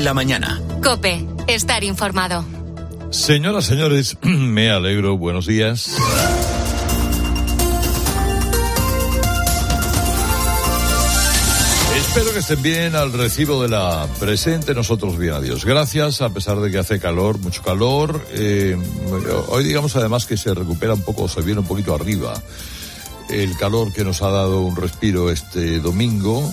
la mañana. COPE, estar informado. Señoras, señores, me alegro, buenos días. Espero que estén bien al recibo de la presente, nosotros bien, adiós. Gracias, a pesar de que hace calor, mucho calor. Hoy digamos además que se recupera un poco, se viene un poquito arriba el calor que nos ha dado un respiro este domingo.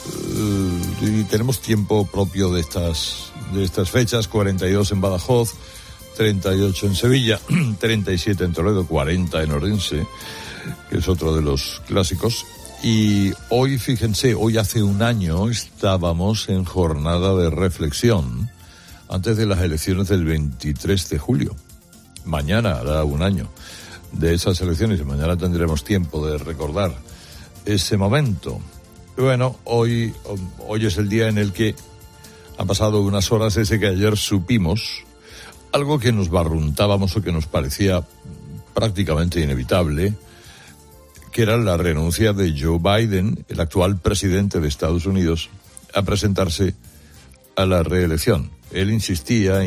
Y tenemos tiempo propio de estas fechas, 42 en Badajoz, 38 en Sevilla, 37 en Toledo, 40 en Orense, que es otro de los clásicos. Y hoy, fíjense, hoy hace un año estábamos en jornada de reflexión antes de las elecciones del 23 de julio. Mañana hará un año de esas elecciones y mañana tendremos tiempo de recordar ese momento. Bueno, hoy es el día en el que han pasado unas horas desde que ayer supimos algo que nos barruntábamos o que nos parecía prácticamente inevitable, que era la renuncia de Joe Biden, el actual presidente de Estados Unidos, a presentarse a la reelección. Él insistía,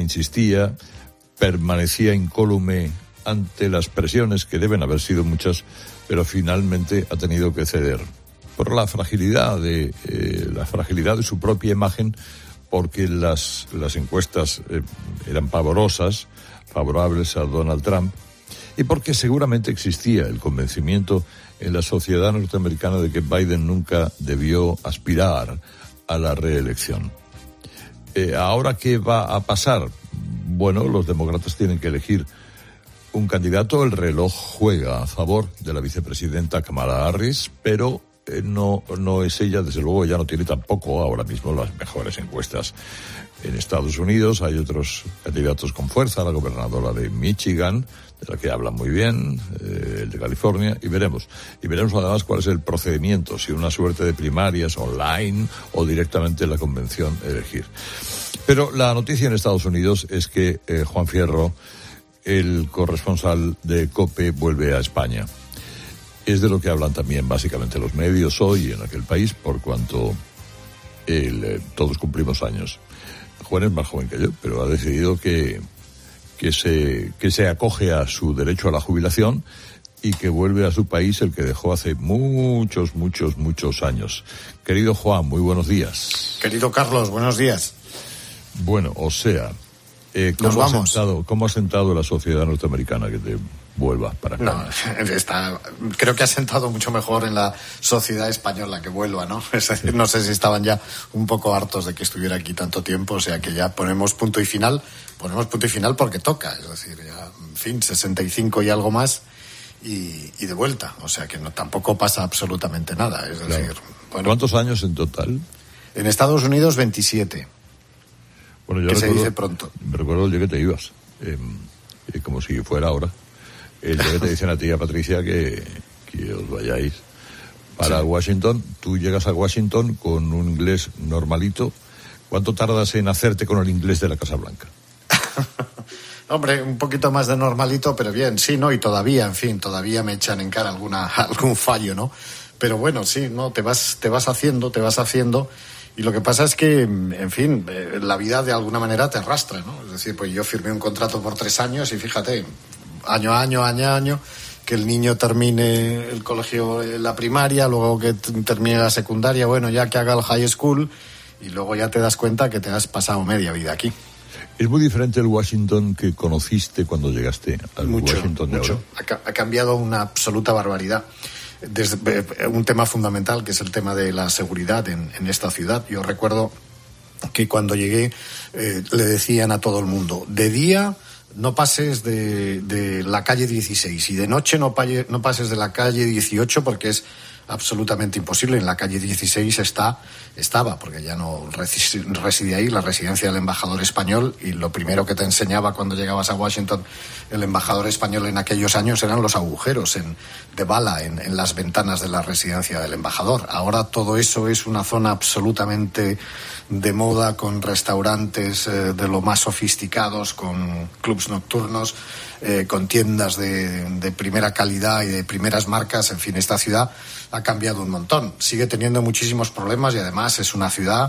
permanecía incólume ante las presiones, que deben haber sido muchas, pero finalmente ha tenido que ceder por la fragilidad de su propia imagen, porque las encuestas eran pavorosas, favorables a Donald Trump, y porque seguramente existía el convencimiento en la sociedad norteamericana de que Biden nunca debió aspirar a la reelección. ¿Ahora qué va a pasar? Bueno, los demócratas tienen que elegir un candidato. El reloj juega a favor de la vicepresidenta Kamala Harris, pero no es ella, desde luego. Ella no tiene tampoco ahora mismo las mejores encuestas en Estados Unidos. Hay otros candidatos con fuerza, la gobernadora de Michigan, de la que hablan muy bien, el de California, y veremos además cuál es el procedimiento, si una suerte de primarias online o directamente en la convención elegir. Pero la noticia en Estados Unidos es que Juan Fierro, el corresponsal de COPE, vuelve a España. Es de lo que hablan también básicamente los medios hoy en aquel país, por cuanto todos cumplimos años. Juan es más joven que yo, pero ha decidido que se acoge a su derecho a la jubilación y que vuelve a su país, el que dejó hace muchos años. Querido Juan, muy buenos días. Querido Carlos, buenos días. Bueno, o sea, ¿cómo ha sentado la sociedad norteamericana que te vuelvas para acá? No, creo que ha sentado mucho mejor en la sociedad española que vuelva, ¿no? Es decir, no sé si estaban ya un poco hartos de que estuviera aquí tanto tiempo, o sea que ya ponemos punto y final porque toca, es decir, ya, en fin, 65 y algo más y de vuelta, o sea que tampoco pasa absolutamente nada, es decir, claro. Bueno. ¿Cuántos años en total? En Estados Unidos 27. Bueno, yo que se dice pronto. Me recuerdo el día que te ibas, como si fuera ahora. El día que te dicen a ti y a Patricia que os vayáis para Washington. Tú llegas a Washington con un inglés normalito. ¿Cuánto tardas en hacerte con el inglés de la Casa Blanca? Hombre, un poquito más de normalito, pero bien, sí, ¿no? Y todavía me echan en cara algún fallo, ¿no? Pero bueno, sí, ¿no? Te vas haciendo. Y lo que pasa es que, en fin, la vida de alguna manera te arrastra, ¿no? Es decir, pues yo firmé un contrato por 3 años y fíjate, año a año, que el niño termine el colegio, la primaria, luego que termine la secundaria, bueno, ya que haga el high school, y luego ya te das cuenta que te has pasado media vida aquí. Es muy diferente el Washington que conociste cuando llegaste al Washington de ahora. Ha cambiado una absoluta barbaridad. Desde un tema fundamental, que es el tema de la seguridad en esta ciudad. Yo recuerdo que cuando llegué le decían a todo el mundo: de día no pases de la calle 16 y de noche no pases de la calle 18, porque es absolutamente imposible. En la calle 16 estaba, porque ya no reside ahí, la residencia del embajador español, y lo primero que te enseñaba cuando llegabas a Washington el embajador español en aquellos años eran los agujeros de bala en las ventanas de la residencia del embajador. Ahora todo eso es una zona absolutamente de moda, con restaurantes de lo más sofisticados, con clubs nocturnos, con tiendas de primera calidad y de primeras marcas. En fin, esta ciudad ha cambiado un montón. Sigue teniendo muchísimos problemas y además es una ciudad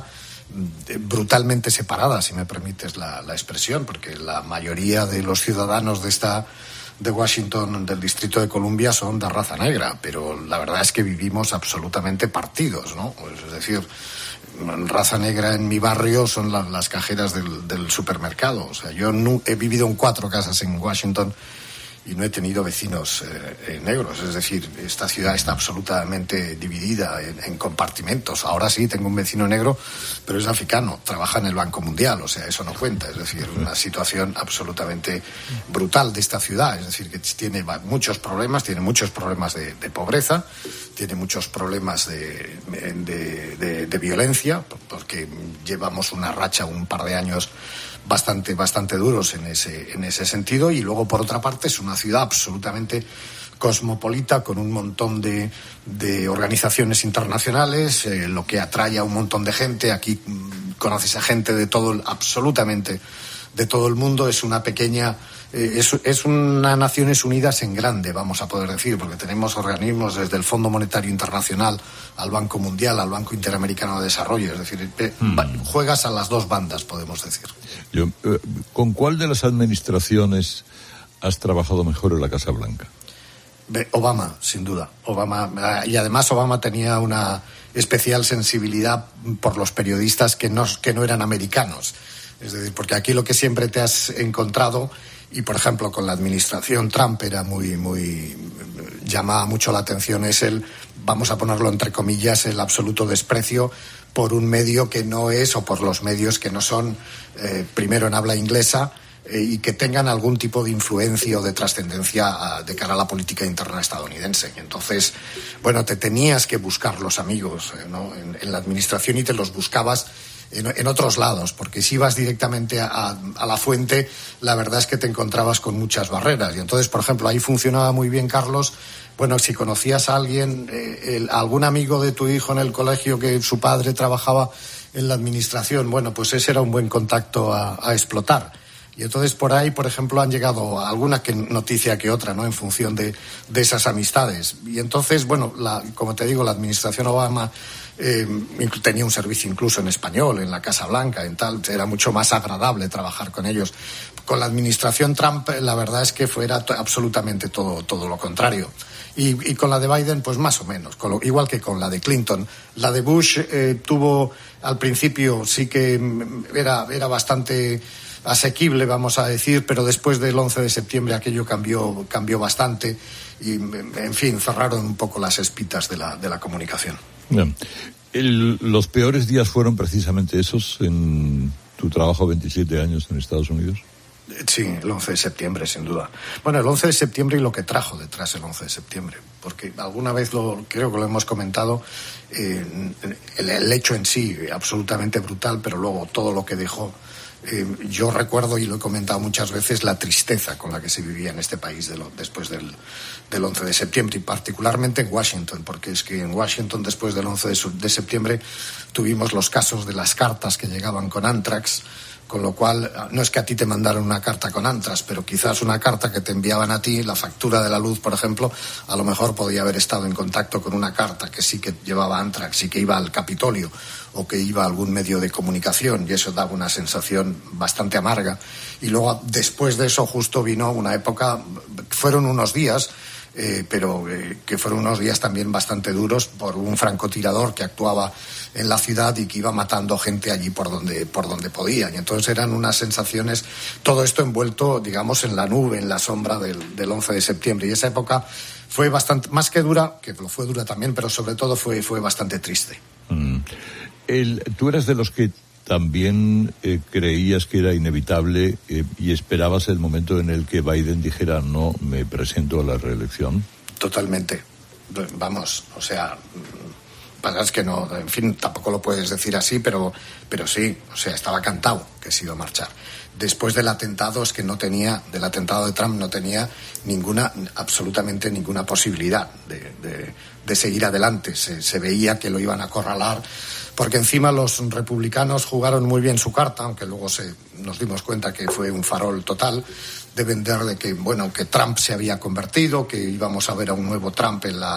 brutalmente separada, si me permites la expresión, porque la mayoría de los ciudadanos de Washington, del Distrito de Columbia, son de raza negra, pero la verdad es que vivimos absolutamente partidos, ¿no? Es decir, raza negra en mi barrio son las cajeras del supermercado. O sea, yo he vivido en 4 casas en Washington y no he tenido vecinos negros. Es decir, esta ciudad está absolutamente dividida en compartimentos. Ahora sí, tengo un vecino negro, pero es africano, trabaja en el Banco Mundial, o sea, eso no cuenta. Es decir, una situación absolutamente brutal de esta ciudad. Es decir, que tiene muchos problemas de pobreza, tiene muchos problemas de violencia, porque llevamos una racha, un par de años bastante duros en ese sentido, y luego por otra parte es una ciudad absolutamente cosmopolita, con un montón de organizaciones internacionales, lo que atrae a un montón de gente. Aquí conoces a gente absolutamente de todo el mundo. Es una pequeña es una Naciones Unidas en grande, vamos a poder decir, porque tenemos organismos desde el Fondo Monetario Internacional al Banco Mundial, al Banco Interamericano de Desarrollo. Es decir, juegas a las 2 bandas, podemos decir. ¿Con cuál de las administraciones has trabajado mejor en la Casa Blanca? Obama, sin duda. Y además Obama tenía una especial sensibilidad por los periodistas que no eran americanos. Es decir, porque aquí lo que siempre te has encontrado, y por ejemplo con la administración Trump era muy llamaba mucho la atención, es vamos a ponerlo entre comillas, el absoluto desprecio por un medio que no es, o por los medios que no son, primero en habla inglesa, y que tengan algún tipo de influencia o de trascendencia de cara a la política interna estadounidense. Y entonces, bueno, te tenías que buscar los amigos, ¿no? en la administración, y te los buscabas en otros lados, porque si ibas directamente a la fuente, la verdad es que te encontrabas con muchas barreras. Y entonces, por ejemplo, ahí funcionaba muy bien, Carlos. Bueno, si conocías a alguien, algún amigo de tu hijo en el colegio que su padre trabajaba en la administración, bueno, pues ese era un buen contacto a explotar. Y entonces por ahí, por ejemplo, han llegado alguna noticia que otra, ¿no? En función de esas amistades. Y entonces, bueno, como te digo, la administración Obama tenía un servicio incluso en español, en la Casa Blanca, en tal. Era mucho más agradable trabajar con ellos. Con la administración Trump, la verdad es que era absolutamente todo lo contrario. Y con la de Biden, pues más o menos, igual que con la de Clinton. La de Bush tuvo, al principio, sí que era bastante asequible, vamos a decir, pero después del 11 de septiembre aquello cambió bastante, y, en fin, cerraron un poco las espitas de la comunicación. Bien. ¿Los peores días fueron precisamente esos en tu trabajo 27 años en Estados Unidos? Sí, el 11 de septiembre, sin duda. Bueno, el 11 de septiembre y lo que trajo detrás el 11 de septiembre, porque alguna vez creo que lo hemos comentado, el hecho en sí, absolutamente brutal, pero luego todo lo que dejó. Yo recuerdo, y lo he comentado muchas veces, la tristeza con la que se vivía en este país después del 11 de septiembre, y particularmente en Washington, porque es que en Washington, después del 11 de septiembre, tuvimos los casos de las cartas que llegaban con Antrax, con lo cual, no es que a ti te mandaran una carta con Antrax, pero quizás una carta que te enviaban a ti, la factura de la luz, por ejemplo, a lo mejor podía haber estado en contacto con una carta que sí que llevaba Antrax y que iba al Capitolio, o que iba a algún medio de comunicación, y eso daba una sensación bastante amarga. Y luego, después de eso, justo vino una época, fueron unos días, pero que fueron unos días también bastante duros, por un francotirador que actuaba en la ciudad y que iba matando gente allí por donde podía. Y entonces eran unas sensaciones, todo esto envuelto, digamos, en la nube, en la sombra del 11 de septiembre. Y esa época fue bastante, más que dura, que fue dura también, pero sobre todo fue bastante triste. ¿Tú eras de los que también creías que era inevitable y esperabas el momento en el que Biden dijera no me presento a la reelección? Totalmente. Vamos, o sea, es que no, en fin, tampoco lo puedes decir así, pero sí, o sea, estaba cantado que se iba a marchar. Después del atentado, del atentado de Trump, no tenía absolutamente ninguna posibilidad de seguir adelante. Se veía que lo iban a acorralar porque encima los republicanos jugaron muy bien su carta, aunque luego nos dimos cuenta que fue un farol total de vender de que, bueno, que Trump se había convertido, que íbamos a ver a un nuevo Trump en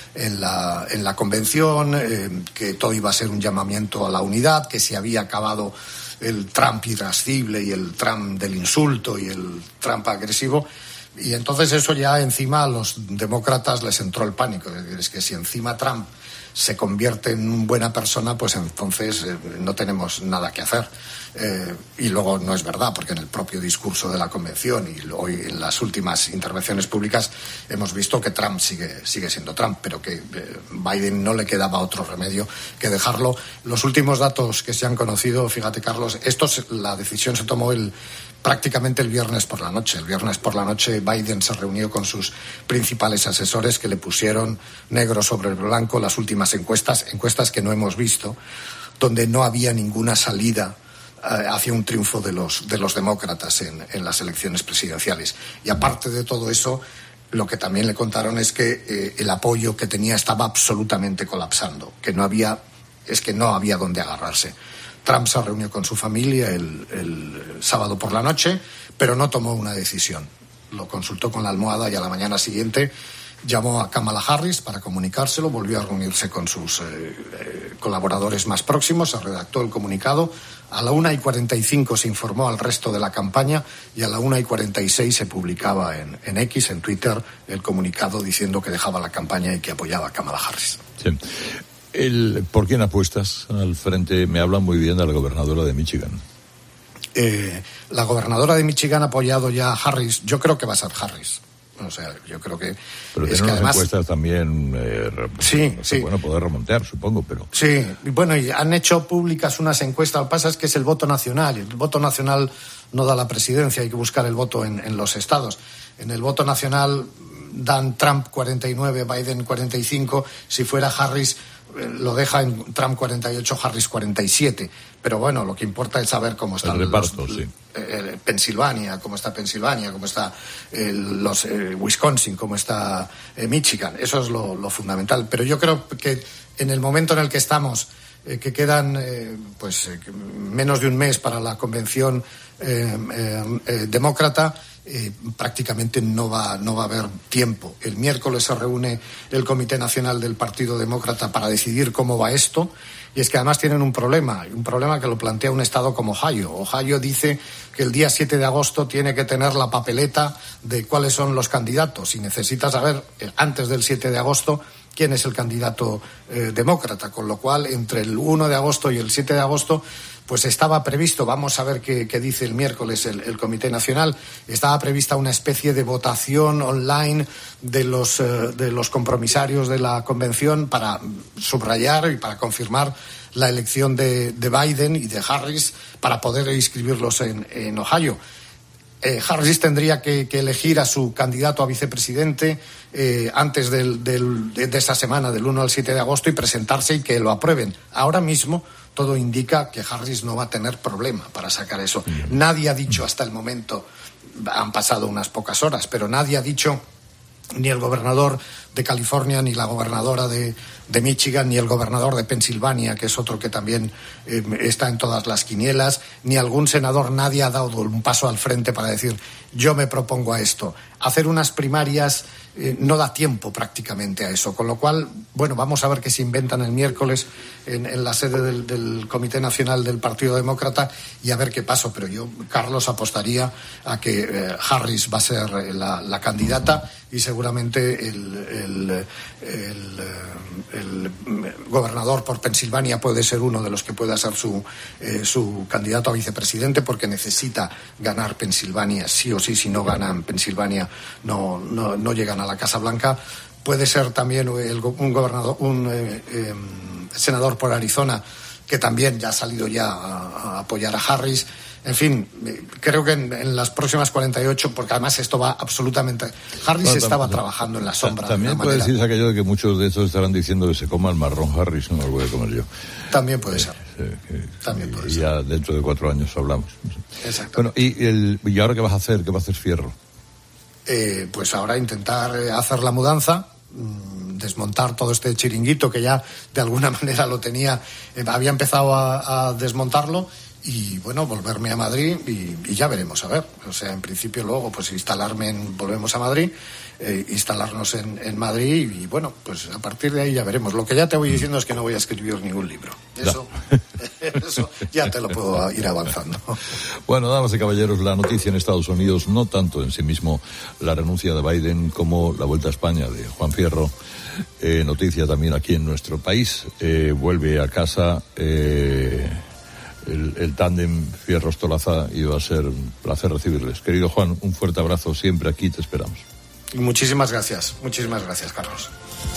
la convención, que todo iba a ser un llamamiento a la unidad, que se había acabado el Trump irascible y el Trump del insulto y el Trump agresivo. Y entonces eso ya encima a los demócratas les entró el pánico. Es que si encima Trump se convierte en buena persona, pues entonces no tenemos nada que hacer. Y luego no es verdad, porque en el propio discurso de la convención y hoy en las últimas intervenciones públicas hemos visto que Trump sigue siendo Trump, pero que Biden no le quedaba otro remedio que dejarlo. Los últimos datos que se han conocido, fíjate, Carlos, la decisión se tomó prácticamente el viernes por la noche. El viernes por la noche Biden se reunió con sus principales asesores que le pusieron negro sobre el blanco las últimas encuestas que no hemos visto, donde no había ninguna salida hacia un triunfo de los demócratas en las elecciones presidenciales. Y aparte de todo eso, lo que también le contaron es que el apoyo que tenía estaba absolutamente colapsando, que no había dónde agarrarse. Trump se reunió con su familia el sábado por la noche, pero no tomó una decisión. Lo consultó con la almohada y a la mañana siguiente llamó a Kamala Harris para comunicárselo, volvió a reunirse con sus colaboradores más próximos, se redactó el comunicado. A la 1:45 se informó al resto de la campaña y a la 1:46 se publicaba en X, en Twitter, el comunicado diciendo que dejaba la campaña y que apoyaba a Kamala Harris. Sí. ¿Por quién apuestas al frente? Me hablan muy bien de la gobernadora de Michigan. La gobernadora de Michigan ha apoyado ya a Harris. Yo creo que va a ser Harris. O sea, yo creo que... Pero tiene unas encuestas también... sí. Bueno, poder remontar, supongo, pero... Sí, bueno, y han hecho públicas unas encuestas. Lo que pasa es que es el voto nacional. El voto nacional no da la presidencia, hay que buscar el voto en los estados. En el voto nacional dan Trump 49, Biden 45. Si fuera Harris, lo deja en Trump 48, Harris 47. Pero bueno, lo que importa es saber cómo están el reparto, Pensilvania, cómo está Wisconsin, cómo está Michigan. Eso es lo fundamental. Pero yo creo que en el momento en el que estamos, que quedan menos de un mes para la convención demócrata, prácticamente no va a haber tiempo. El miércoles se reúne el Comité Nacional del Partido Demócrata para decidir cómo va esto, y es que además tienen un problema que lo plantea un estado como Ohio. Ohio dice que el día 7 de agosto tiene que tener la papeleta de cuáles son los candidatos y necesita saber antes del 7 de agosto quién es el candidato demócrata, con lo cual entre el 1 de agosto y el 7 de agosto pues estaba previsto, vamos a ver qué dice el miércoles el Comité Nacional, estaba prevista una especie de votación online de los compromisarios de la convención para subrayar y para confirmar la elección de Biden y de Harris para poder inscribirlos en Ohio. Harris tendría que elegir a su candidato a vicepresidente antes de esa semana, del 1 al 7 de agosto, y presentarse y que lo aprueben. Ahora mismo todo indica que Harris no va a tener problema para sacar eso. Nadie ha dicho hasta el momento, han pasado unas pocas horas, pero nadie ha dicho, ni el gobernador de California, ni la gobernadora de Michigan, ni el gobernador de Pensilvania, que es otro que también está en todas las quinielas, ni algún senador, nadie ha dado un paso al frente para decir, yo me propongo a esto. Hacer unas primarias no da tiempo prácticamente a eso, con lo cual, bueno, vamos a ver qué se inventan el miércoles en la sede del Comité Nacional del Partido Demócrata y a ver qué pasa. Pero yo, Carlos, apostaría a que Harris va a ser la candidata y seguramente el gobernador por Pensilvania puede ser uno de los que pueda ser su candidato a vicepresidente, porque necesita ganar Pensilvania sí o sí. Si no ganan Pensilvania no llegan a la Casa Blanca. Puede ser también un senador por Arizona que también ya ha salido a apoyar a Harris. En fin, creo que en las próximas 48, porque además esto va absolutamente... Harris estaba trabajando en la sombra. También puede decirse aquello de que muchos de estos estarán diciendo que se coma el marrón Harris, no lo voy a comer yo. También puede ser. También puede ser. Ya dentro de 4 años hablamos. Exacto. Bueno, ¿y ahora qué vas a hacer? ¿Qué va a hacer Fierro? Pues ahora intentar hacer la mudanza. desmontar todo este chiringuito que ya de alguna manera lo tenía, había empezado a desmontarlo. Y bueno, volverme a Madrid y ya veremos, a ver. O sea, en principio luego pues volvemos a Madrid, instalarnos en Madrid y bueno, pues a partir de ahí ya veremos. Lo que ya te voy diciendo es que no voy a escribir ningún libro. Eso ya te lo puedo ir avanzando. Bueno, damas y caballeros, la noticia en Estados Unidos, no tanto en sí mismo la renuncia de Biden como la vuelta a España de Juan Fierro. Noticia también aquí en nuestro país. Vuelve a casa el tándem Fierro-Ostolaza y va a ser un placer recibirles. Querido Juan, un fuerte abrazo, siempre aquí te esperamos. Muchísimas gracias, Carlos.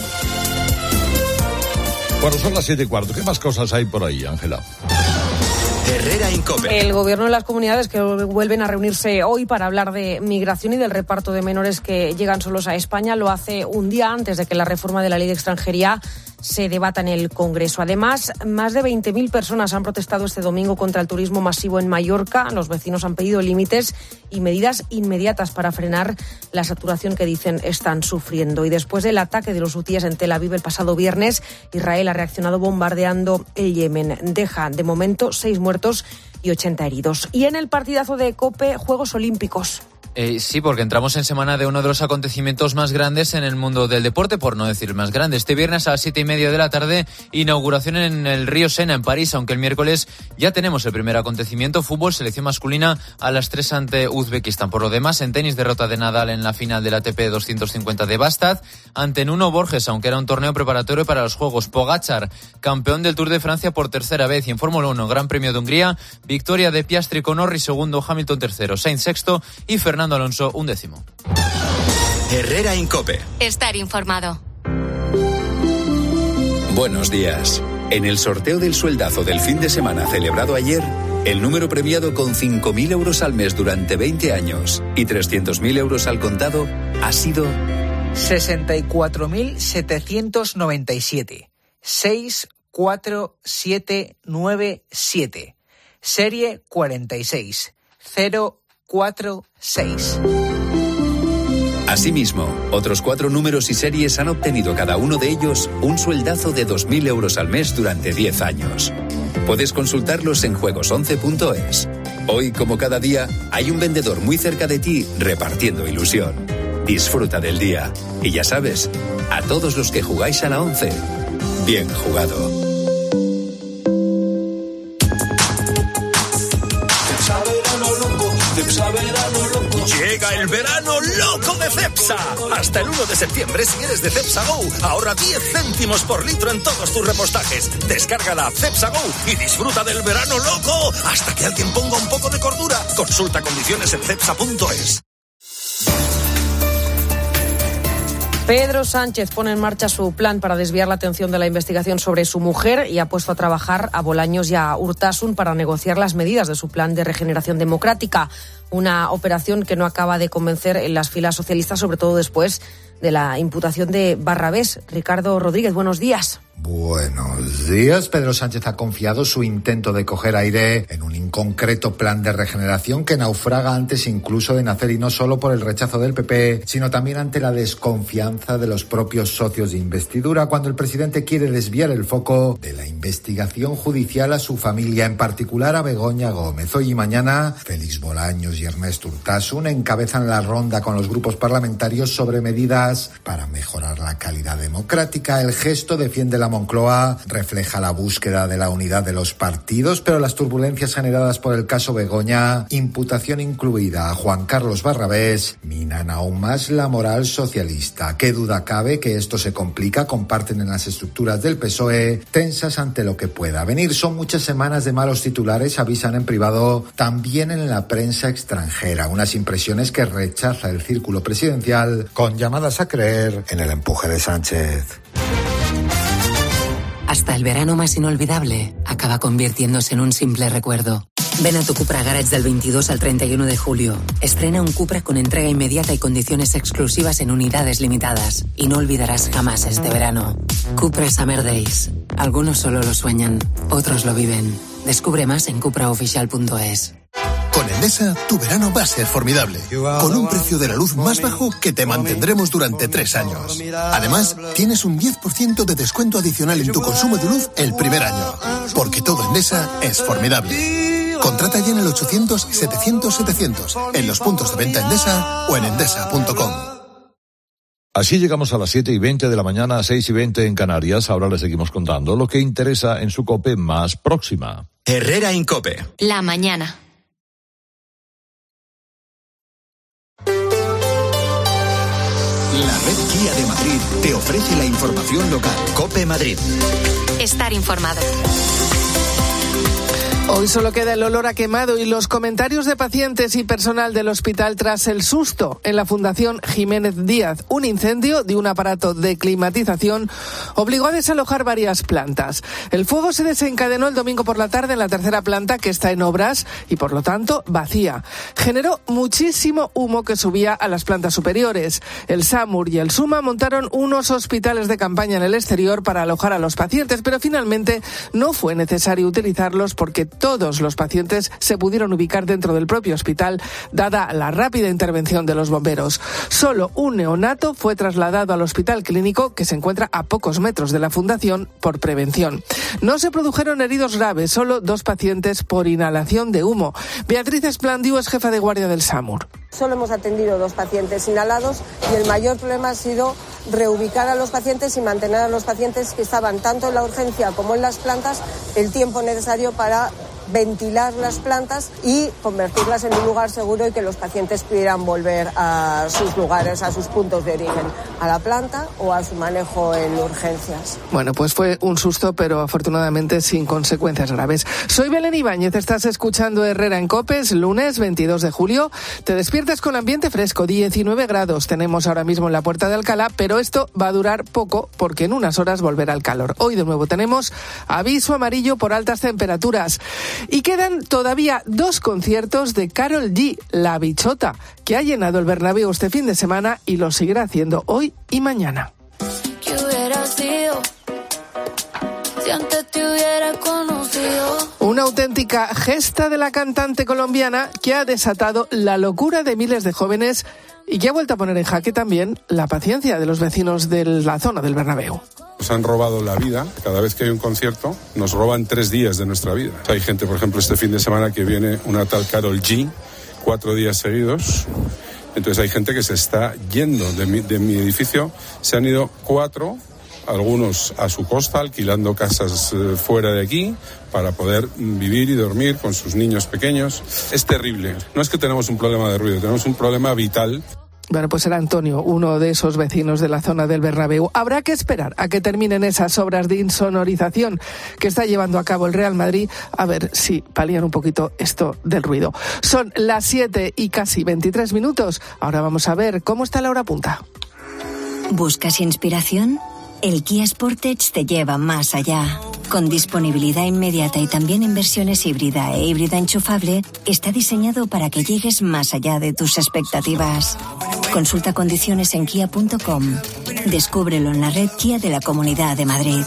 Bueno, son las 7:15. ¿Qué más cosas hay por ahí, Ángela? Herrera en COPE. El gobierno de las comunidades que vuelven a reunirse hoy para hablar de migración y del reparto de menores que llegan solos a España lo hace un día antes de que la reforma de la ley de extranjería se debata en el Congreso. Además, más de 20.000 personas han protestado este domingo contra el turismo masivo en Mallorca. Los vecinos han pedido límites y medidas inmediatas para frenar la saturación que dicen están sufriendo. Y después del ataque de los hutíes en Tel Aviv el pasado viernes, Israel ha reaccionado bombardeando el Yemen. Deja de momento 6 muertos y 80 heridos. Y en el partidazo de COPE, Juegos Olímpicos. Sí, porque entramos en semana de uno de los acontecimientos más grandes en el mundo del deporte, por no decir más grande. Este viernes a las 7:30 de la tarde, inauguración en el río Sena, en París, aunque el miércoles ya tenemos el primer acontecimiento. Fútbol, selección masculina a las 3 ante Uzbekistán. Por lo demás, en tenis, derrota de Nadal en la final del ATP 250 de Bastad ante Nuno Borges, aunque era un torneo preparatorio para los Juegos. Pogačar, campeón del Tour de Francia por tercera vez. Y en Fórmula 1, Gran Premio de Hungría, victoria de Piastri con Norris segundo, Hamilton tercero, Sainz sexto y Fernando Alonso 11º. Herrera en COPE. Estar informado. Buenos días. En el sorteo del sueldazo del fin de semana celebrado ayer, el número premiado con 5.000 euros al mes durante 20 años y 300.000 euros al contado ha sido 64.797. 64797. Serie 46046. Asimismo, otros 4 números y series han obtenido cada uno de ellos un sueldazo de 2.000 euros al mes durante 10 años. Puedes consultarlos en juegos11.es. Hoy, como cada día, hay un vendedor muy cerca de ti repartiendo ilusión. Disfruta del día. Y ya sabes, a todos los que jugáis a la 11, bien jugado. Llega el verano loco de Cepsa. Hasta el 1 de septiembre, si eres de Cepsa Go, ahorra 10 céntimos por litro en todos tus repostajes. Descarga la Cepsa Go y disfruta del verano loco hasta que alguien ponga un poco de cordura. Consulta condiciones en cepsa.es. Pedro Sánchez pone en marcha su plan para desviar la atención de la investigación sobre su mujer y ha puesto a trabajar a Bolaños y a Urtasun para negociar las medidas de su plan de regeneración democrática. Una operación que no acaba de convencer en las filas socialistas, sobre todo después de la imputación de Barrabés. Ricardo Rodríguez, buenos días. Buenos días. Pedro Sánchez ha confiado su intento de coger aire en un inconcreto plan de regeneración que naufraga antes incluso de nacer, y no solo por el rechazo del PP, sino también ante la desconfianza de los propios socios de investidura, cuando el presidente quiere desviar el foco de la investigación judicial a su familia, en particular a Begoña Gómez. Hoy y mañana, Félix Bolaños y Ernest Urtasun encabezan la ronda con los grupos parlamentarios sobre medidas para mejorar la calidad democrática. El gesto defiende la Moncloa refleja la búsqueda de la unidad de los partidos, pero las turbulencias generadas por el caso Begoña, imputación incluida a Juan Carlos Barrabés, minan aún más la moral socialista. Qué duda cabe que esto se complica, comparten en las estructuras del PSOE, tensas ante lo que pueda venir. Son muchas semanas de malos titulares, avisan en privado, también en la prensa extranjera. Unas impresiones que rechaza el círculo presidencial, con llamadas a creer en el empuje de Sánchez. Hasta el verano más inolvidable acaba convirtiéndose en un simple recuerdo. Ven a tu Cupra Garage del 22 al 31 de julio. Estrena un Cupra con entrega inmediata y condiciones exclusivas en unidades limitadas. Y no olvidarás jamás este verano. Cupra Summer Days. Algunos solo lo sueñan, otros lo viven. Descubre más en cupraoficial.es. Con Endesa, tu verano va a ser formidable. Con un precio de la luz más bajo que te mantendremos durante 3 años. Además, tienes un 10% de descuento adicional en tu consumo de luz el primer año. Porque todo Endesa es formidable. Contrata ya en el 800-700-700, en los puntos de venta Endesa o en endesa.com. Así llegamos a las 7:20 de la mañana, 6:20 en Canarias. Ahora les seguimos contando lo que interesa en su COPE más próxima. Herrera Incope. La mañana. La red Kia de Madrid te ofrece la información local. COPE Madrid. Estar informado. Hoy solo queda el olor a quemado y los comentarios de pacientes y personal del hospital tras el susto en la Fundación Jiménez Díaz. Un incendio de un aparato de climatización obligó a desalojar varias plantas. El fuego se desencadenó el domingo por la tarde en la tercera planta, que está en obras y por lo tanto vacía. Generó muchísimo humo que subía a las plantas superiores. El SAMUR y el SUMA montaron unos hospitales de campaña en el exterior para alojar a los pacientes, pero finalmente no fue necesario utilizarlos porque todos los pacientes se pudieron ubicar dentro del propio hospital, dada la rápida intervención de los bomberos. Solo un neonato fue trasladado al hospital clínico, que se encuentra a pocos metros de la fundación, por prevención. No se produjeron heridos graves, solo 2 pacientes por inhalación de humo. Beatriz Esplandiu es jefa de guardia del SAMUR. Solo hemos atendido 2 pacientes inhalados y el mayor problema ha sido reubicar a los pacientes y mantener a los pacientes que estaban tanto en la urgencia como en las plantas el tiempo necesario para ventilar las plantas y convertirlas en un lugar seguro y que los pacientes pudieran volver a sus lugares, a sus puntos de origen, a la planta o a su manejo en urgencias. Bueno, pues fue un susto, pero afortunadamente sin consecuencias graves. Soy Belén Ibáñez, estás escuchando Herrera en COPE, es lunes 22 de julio. Te despiertas con ambiente fresco, 19 grados tenemos ahora mismo en la Puerta de Alcalá, pero esto va a durar poco porque en unas horas volverá el calor. Hoy de nuevo tenemos aviso amarillo por altas temperaturas. Y quedan todavía 2 conciertos de Karol G, La Bichota, que ha llenado el Bernabéu este fin de semana y lo seguirá haciendo hoy y mañana. ¿Qué hubiera sido si antes te hubiera conocido? Una auténtica gesta de la cantante colombiana que ha desatado la locura de miles de jóvenes y que ha vuelto a poner en jaque también la paciencia de los vecinos de la zona del Bernabéu. Nos han robado la vida. Cada vez que hay un concierto, nos roban 3 días de nuestra vida. Hay gente, por ejemplo, este fin de semana que viene una tal Karol G, 4 días seguidos. Entonces hay gente que se está yendo de mi edificio. Se han ido 4, algunos a su costa, alquilando casas fuera de aquí para poder vivir y dormir con sus niños pequeños. Es terrible. No es que tenemos un problema de ruido, tenemos un problema vital. Bueno, pues era Antonio, uno de esos vecinos de la zona del Bernabéu. Habrá que esperar a que terminen esas obras de insonorización que está llevando a cabo el Real Madrid, a ver si palían un poquito esto del ruido. Son las 7 y casi 23 minutos. Ahora vamos a ver cómo está la hora punta. ¿Buscas inspiración? El Kia Sportage te lleva más allá. Con disponibilidad inmediata y también en versiones híbrida e híbrida enchufable, está diseñado para que llegues más allá de tus expectativas. Consulta condiciones en kia.com. Descúbrelo en la red Kia de la Comunidad de Madrid.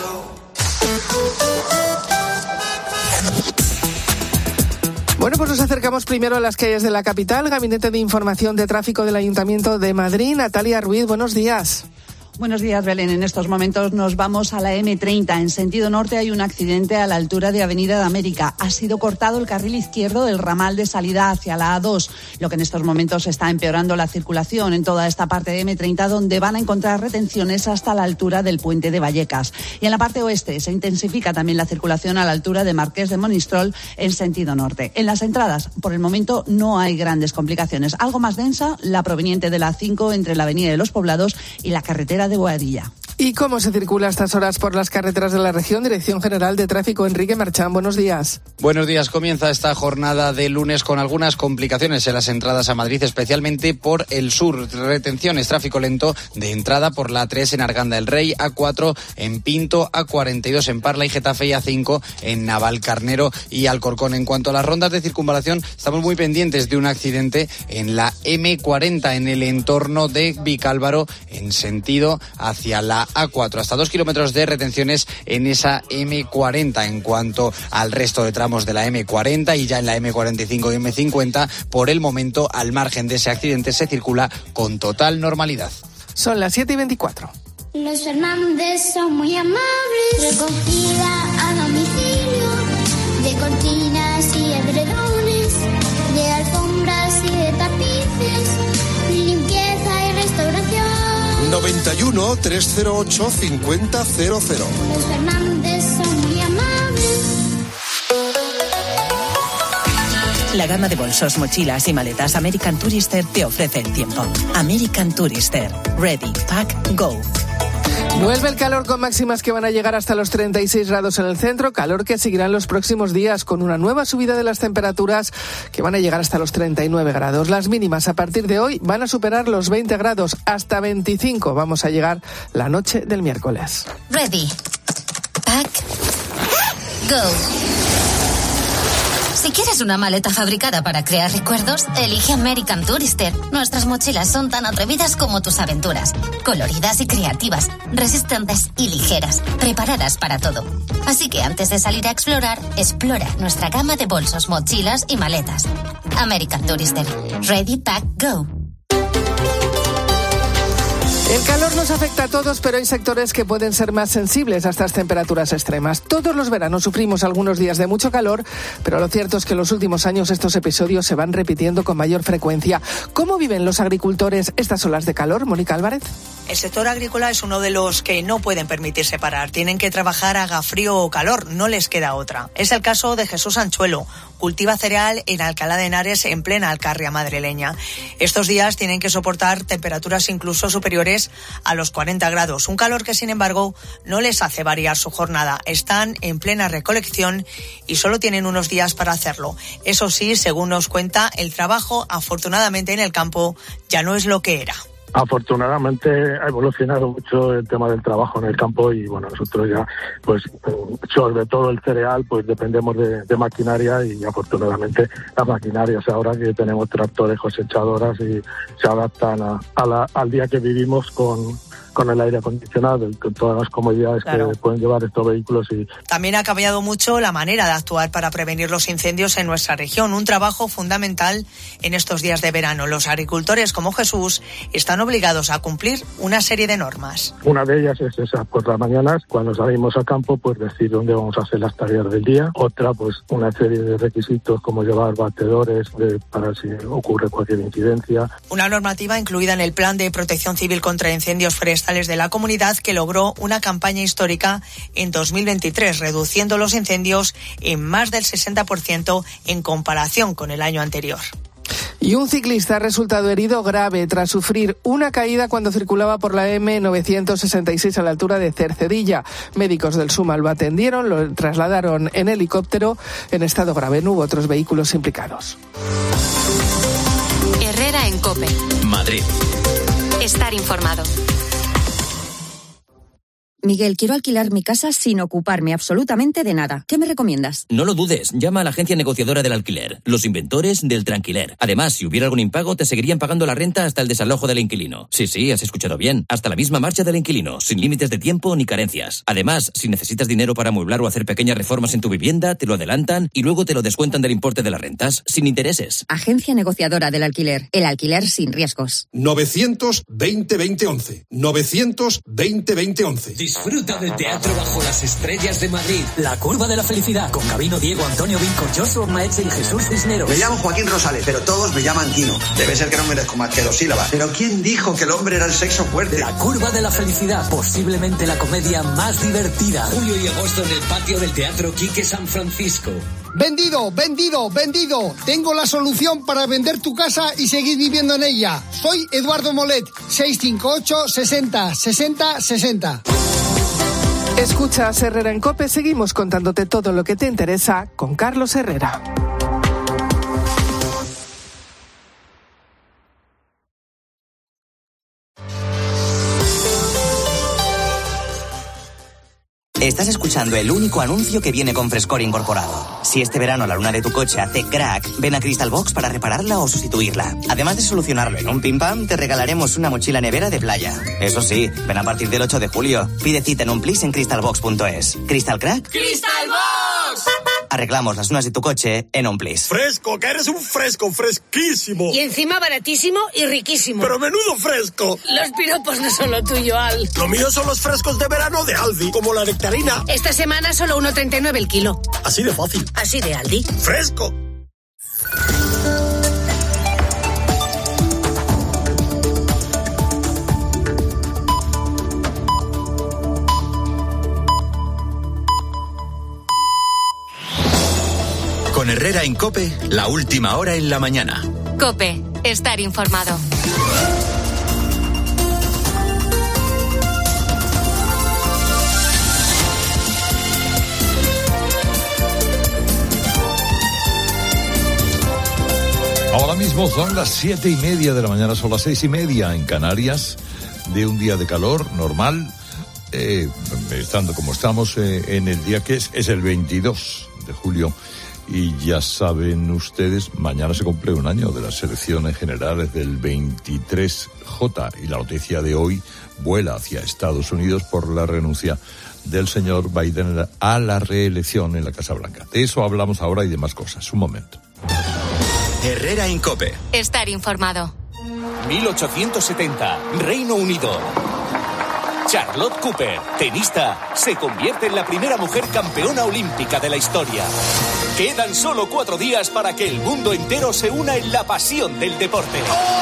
Bueno, pues nos acercamos primero a las calles de la capital. Gabinete de Información de Tráfico del Ayuntamiento de Madrid. Natalia Ruiz, buenos días. Buenos días, Belén. En estos momentos nos vamos a la M30. En sentido norte hay un accidente a la altura de Avenida de América. Ha sido cortado el carril izquierdo del ramal de salida hacia la A2, lo que en estos momentos está empeorando la circulación en toda esta parte de M30, donde van a encontrar retenciones hasta la altura del puente de Vallecas. Y en la parte oeste se intensifica también la circulación a la altura de Marqués de Monistrol en sentido norte. En las entradas, por el momento, no hay grandes complicaciones. Algo más densa, la proveniente de la A5 entre la Avenida de los Poblados y la carretera de Boadilla. ¿Y cómo se circula a estas horas por las carreteras de la región? Dirección General de Tráfico, Enrique Marchán, buenos días. Buenos días. Comienza esta jornada de lunes con algunas complicaciones en las entradas a Madrid, especialmente por el sur. Retenciones, tráfico lento de entrada por la A3 en Arganda del Rey, A4 en Pinto, A42 en Parla y Getafe y A5 en Navalcarnero y Alcorcón. En cuanto a las rondas de circunvalación, estamos muy pendientes de un accidente en la M40 en el entorno de Vicálvaro en sentido hacia la la A4. Hasta 2 kilómetros de retenciones en esa M40. En cuanto al resto de tramos de la M40 y ya en la M45 y M50, por el momento, al margen de ese accidente, se circula con total normalidad. Son las 7:24. Los Fernández son muy amables. Recogida a domicilio de cortinas y edredones, de alfombras y de tapices, limpieza y restauración. 91 308 5000. Los Fernández son muy amables. La gama de bolsos, mochilas y maletas American Tourister te ofrece el tiempo. American Tourister. Ready, Pack, Go. Vuelve el calor con máximas que van a llegar hasta los 36 grados en el centro, calor que seguirá en los próximos días con una nueva subida de las temperaturas que van a llegar hasta los 39 grados. Las mínimas a partir de hoy van a superar los 20 grados, hasta 25 vamos a llegar la noche del miércoles. Ready, Pack, Go. Si quieres una maleta fabricada para crear recuerdos, elige American Tourister. Nuestras mochilas son tan atrevidas como tus aventuras. Coloridas y creativas, resistentes y ligeras, preparadas para todo. Así que antes de salir a explorar, explora nuestra gama de bolsos, mochilas y maletas. American Tourister. Ready, Pack, Go. El calor nos afecta a todos, pero hay sectores que pueden ser más sensibles a estas temperaturas extremas. Todos los veranos sufrimos algunos días de mucho calor, pero lo cierto es que en los últimos años estos episodios se van repitiendo con mayor frecuencia. ¿Cómo viven los agricultores estas olas de calor, Mónica Álvarez? El sector agrícola es uno de los que no pueden permitirse parar. Tienen que trabajar haga frío o calor, no les queda otra. Es el caso de Jesús Anchuelo. Cultiva cereal en Alcalá de Henares, en plena Alcarria madrileña. Estos días tienen que soportar temperaturas incluso superiores a los 40 grados. Un calor que, sin embargo, no les hace variar su jornada. Están en plena recolección y solo tienen unos días para hacerlo. Eso sí, según nos cuenta, el trabajo, afortunadamente en el campo, ya no es lo que era. Afortunadamente ha evolucionado mucho el tema del trabajo en el campo y bueno, nosotros ya pues sobre todo el cereal pues dependemos de maquinaria y afortunadamente las maquinarias ahora que tenemos tractores, cosechadoras y se adaptan al día que vivimos con el aire acondicionado, con todas las comodidades que pueden llevar estos vehículos. Y también ha cambiado mucho la manera de actuar para prevenir los incendios en nuestra región, un trabajo fundamental en estos días de verano. Los agricultores como Jesús están obligados a cumplir una serie de normas. Una de ellas es esa, por las mañanas, cuando salimos al campo, pues decir dónde vamos a hacer las tareas del día. Otra, pues una serie de requisitos como llevar batedores para si ocurre cualquier incidencia. Una normativa incluida en el Plan de Protección Civil contra Incendios Forestales de la comunidad que logró una campaña histórica en 2023, reduciendo los incendios en más del 60% en comparación con el año anterior. Y un ciclista ha resultado herido grave tras sufrir una caída cuando circulaba por la M966 a la altura de Cercedilla. Médicos del SUMA lo atendieron, lo trasladaron en helicóptero en estado grave. No hubo otros vehículos implicados. Herrera en COPE. Madrid. Estar informado. Miguel, quiero alquilar mi casa sin ocuparme absolutamente de nada. ¿Qué me recomiendas? No lo dudes, llama a la agencia negociadora del alquiler, los inventores del Tranquiler. Además, si hubiera algún impago, te seguirían pagando la renta hasta el desalojo del inquilino. Sí, has escuchado bien, hasta la misma marcha del inquilino, sin límites de tiempo ni carencias. Además, si necesitas dinero para amueblar o hacer pequeñas reformas en tu vivienda, te lo adelantan y luego te lo descuentan del importe de las rentas, sin intereses. Agencia negociadora del alquiler, el alquiler sin riesgos. 920-2011. 920-2011. Disfruta del teatro bajo las estrellas de Madrid. La curva de la felicidad con Gabino, Diego, Antonio Vinco, Joshua Maetze y Jesús Cisneros. Me llamo Joaquín Rosales, pero todos me llaman Quino. Debe ser que no merezco más que 2 sílabas. Pero ¿quién dijo que el hombre era el sexo fuerte? La curva de la felicidad, posiblemente la comedia más divertida. Julio y agosto en el patio del Teatro Quique San Francisco. Vendido, vendido, vendido. Tengo la solución para vender tu casa y seguir viviendo en ella. Soy Eduardo Molet, 658 60 60 60. Escuchas Herrera en COPE, seguimos contándote todo lo que te interesa con Carlos Herrera. Estás escuchando el único anuncio que viene con frescor incorporado. Si este verano la luna de tu coche hace crack, ven a Crystal Box para repararla o sustituirla. Además de solucionarlo en un pim pam, te regalaremos una mochila nevera de playa. Eso sí, ven a partir del 8 de julio. Pide cita en un plis en crystalbox.es. ¿Crystal crack? ¡Crystal Box! Arreglamos las lunas de tu coche en un plis. Fresco, que eres un fresco, fresquísimo. Y encima baratísimo y riquísimo. Pero menudo fresco. Los piropos no son lo tuyo, Al. Lo mío son los frescos de verano de Aldi, como la nectarina. Esta semana solo 1,39 el kilo. Así de fácil. Así de Aldi. Fresco. Con Herrera en COPE, la última hora en la mañana. COPE, estar informado. Ahora mismo son las 7:30 de la mañana, son las 6:30 en Canarias, de un día de calor normal, estando como estamos en el día que es el 22 de julio. Y ya saben ustedes, mañana se cumple un año de las elecciones generales del 23J y la noticia de hoy vuela hacia Estados Unidos por la renuncia del señor Biden a la reelección en la Casa Blanca. De eso hablamos ahora y de más cosas. Un momento. Herrera en COPE. Estar informado. 1870, Reino Unido. Charlotte Cooper, tenista, se convierte en la primera mujer campeona olímpica de la historia. Quedan solo 4 días para que el mundo entero se una en la pasión del deporte.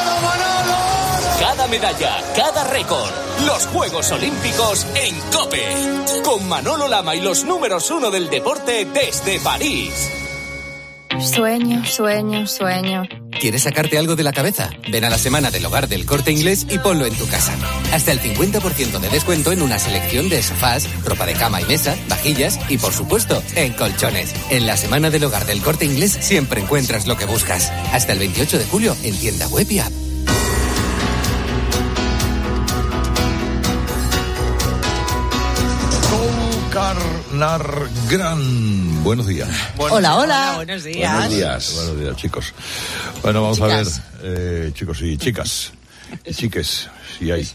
Cada medalla, cada récord. Los Juegos Olímpicos en COPE. Con Manolo Lama y los números 1 del deporte desde París. Sueño, sueño, sueño. ¿Quieres sacarte algo de la cabeza? Ven a la Semana del Hogar del Corte Inglés y ponlo en tu casa. Hasta el 50% de descuento en una selección de sofás, ropa de cama y mesa, vajillas y, por supuesto, en colchones. En la Semana del Hogar del Corte Inglés siempre encuentras lo que buscas. Hasta el 28 de julio en tienda web y app. Nargran. Buenos días. Hola, hola. Buenos días. Buenos días, chicos. Bueno, vamos a ver, chicos y chicas. Chiques, si hay.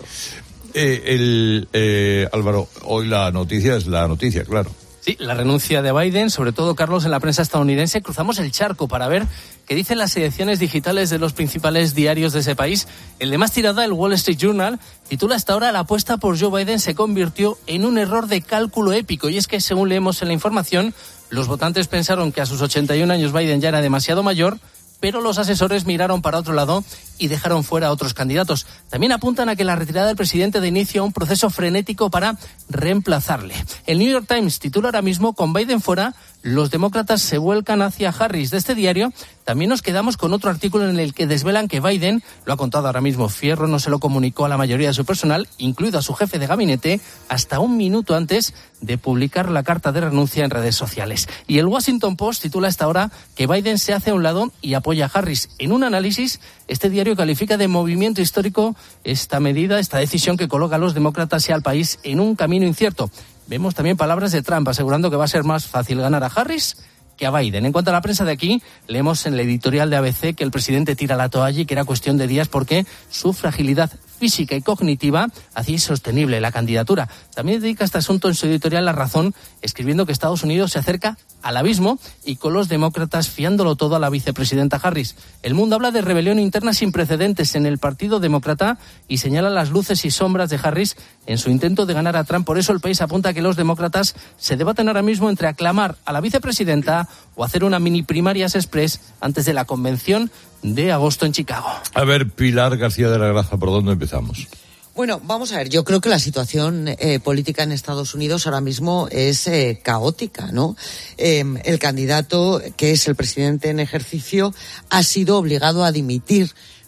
Álvaro, hoy la noticia es la noticia, claro. Sí, la renuncia de Biden, sobre todo, Carlos, en la prensa estadounidense. Cruzamos el charco para ver qué dicen las ediciones digitales de los principales diarios de ese país. El de más tirada, el Wall Street Journal, titula hasta ahora: la apuesta por Joe Biden se convirtió en un error de cálculo épico. Y es que, según leemos en la información, los votantes pensaron que a sus 81 años Biden ya era demasiado mayor, pero los asesores miraron para otro lado y dejaron fuera a otros candidatos. También apuntan a que la retirada del presidente da inicio a un proceso frenético para reemplazarle. El New York Times titula ahora mismo: con Biden fuera, los demócratas se vuelcan hacia Harris. De este diario también nos quedamos con otro artículo en el que desvelan que Biden, lo ha contado ahora mismo Fierro, no se lo comunicó a la mayoría de su personal, incluido a su jefe de gabinete, hasta un minuto antes de publicar la carta de renuncia en redes sociales. Y el Washington Post titula hasta ahora que Biden se hace a un lado y apoya a Harris. En un análisis, este diario califica de movimiento histórico esta medida, esta decisión que coloca a los demócratas y al país en un camino incierto. Vemos también palabras de Trump asegurando que va a ser más fácil ganar a Harris que a Biden. En cuanto a la prensa de aquí, leemos en el editorial de ABC que el presidente tira la toalla y que era cuestión de días porque su fragilidad física y cognitiva hacía insostenible la candidatura. También dedica este asunto en su editorial La Razón, escribiendo que Estados Unidos se acerca al abismo y con los demócratas fiándolo todo a la vicepresidenta Harris. El Mundo habla de rebelión interna sin precedentes en el Partido Demócrata y señala las luces y sombras de Harris en su intento de ganar a Trump. Por eso El País apunta que los demócratas se debaten ahora mismo entre aclamar a la vicepresidenta o hacer una mini primarias express antes de la convención de agosto en Chicago. A ver, Pilar García de la Graza, ¿por dónde empezamos? Bueno, vamos a ver, yo creo que la situación política en Estados Unidos ahora mismo es caótica, ¿no? El candidato, que es el presidente en ejercicio, ha sido obligado a dimitir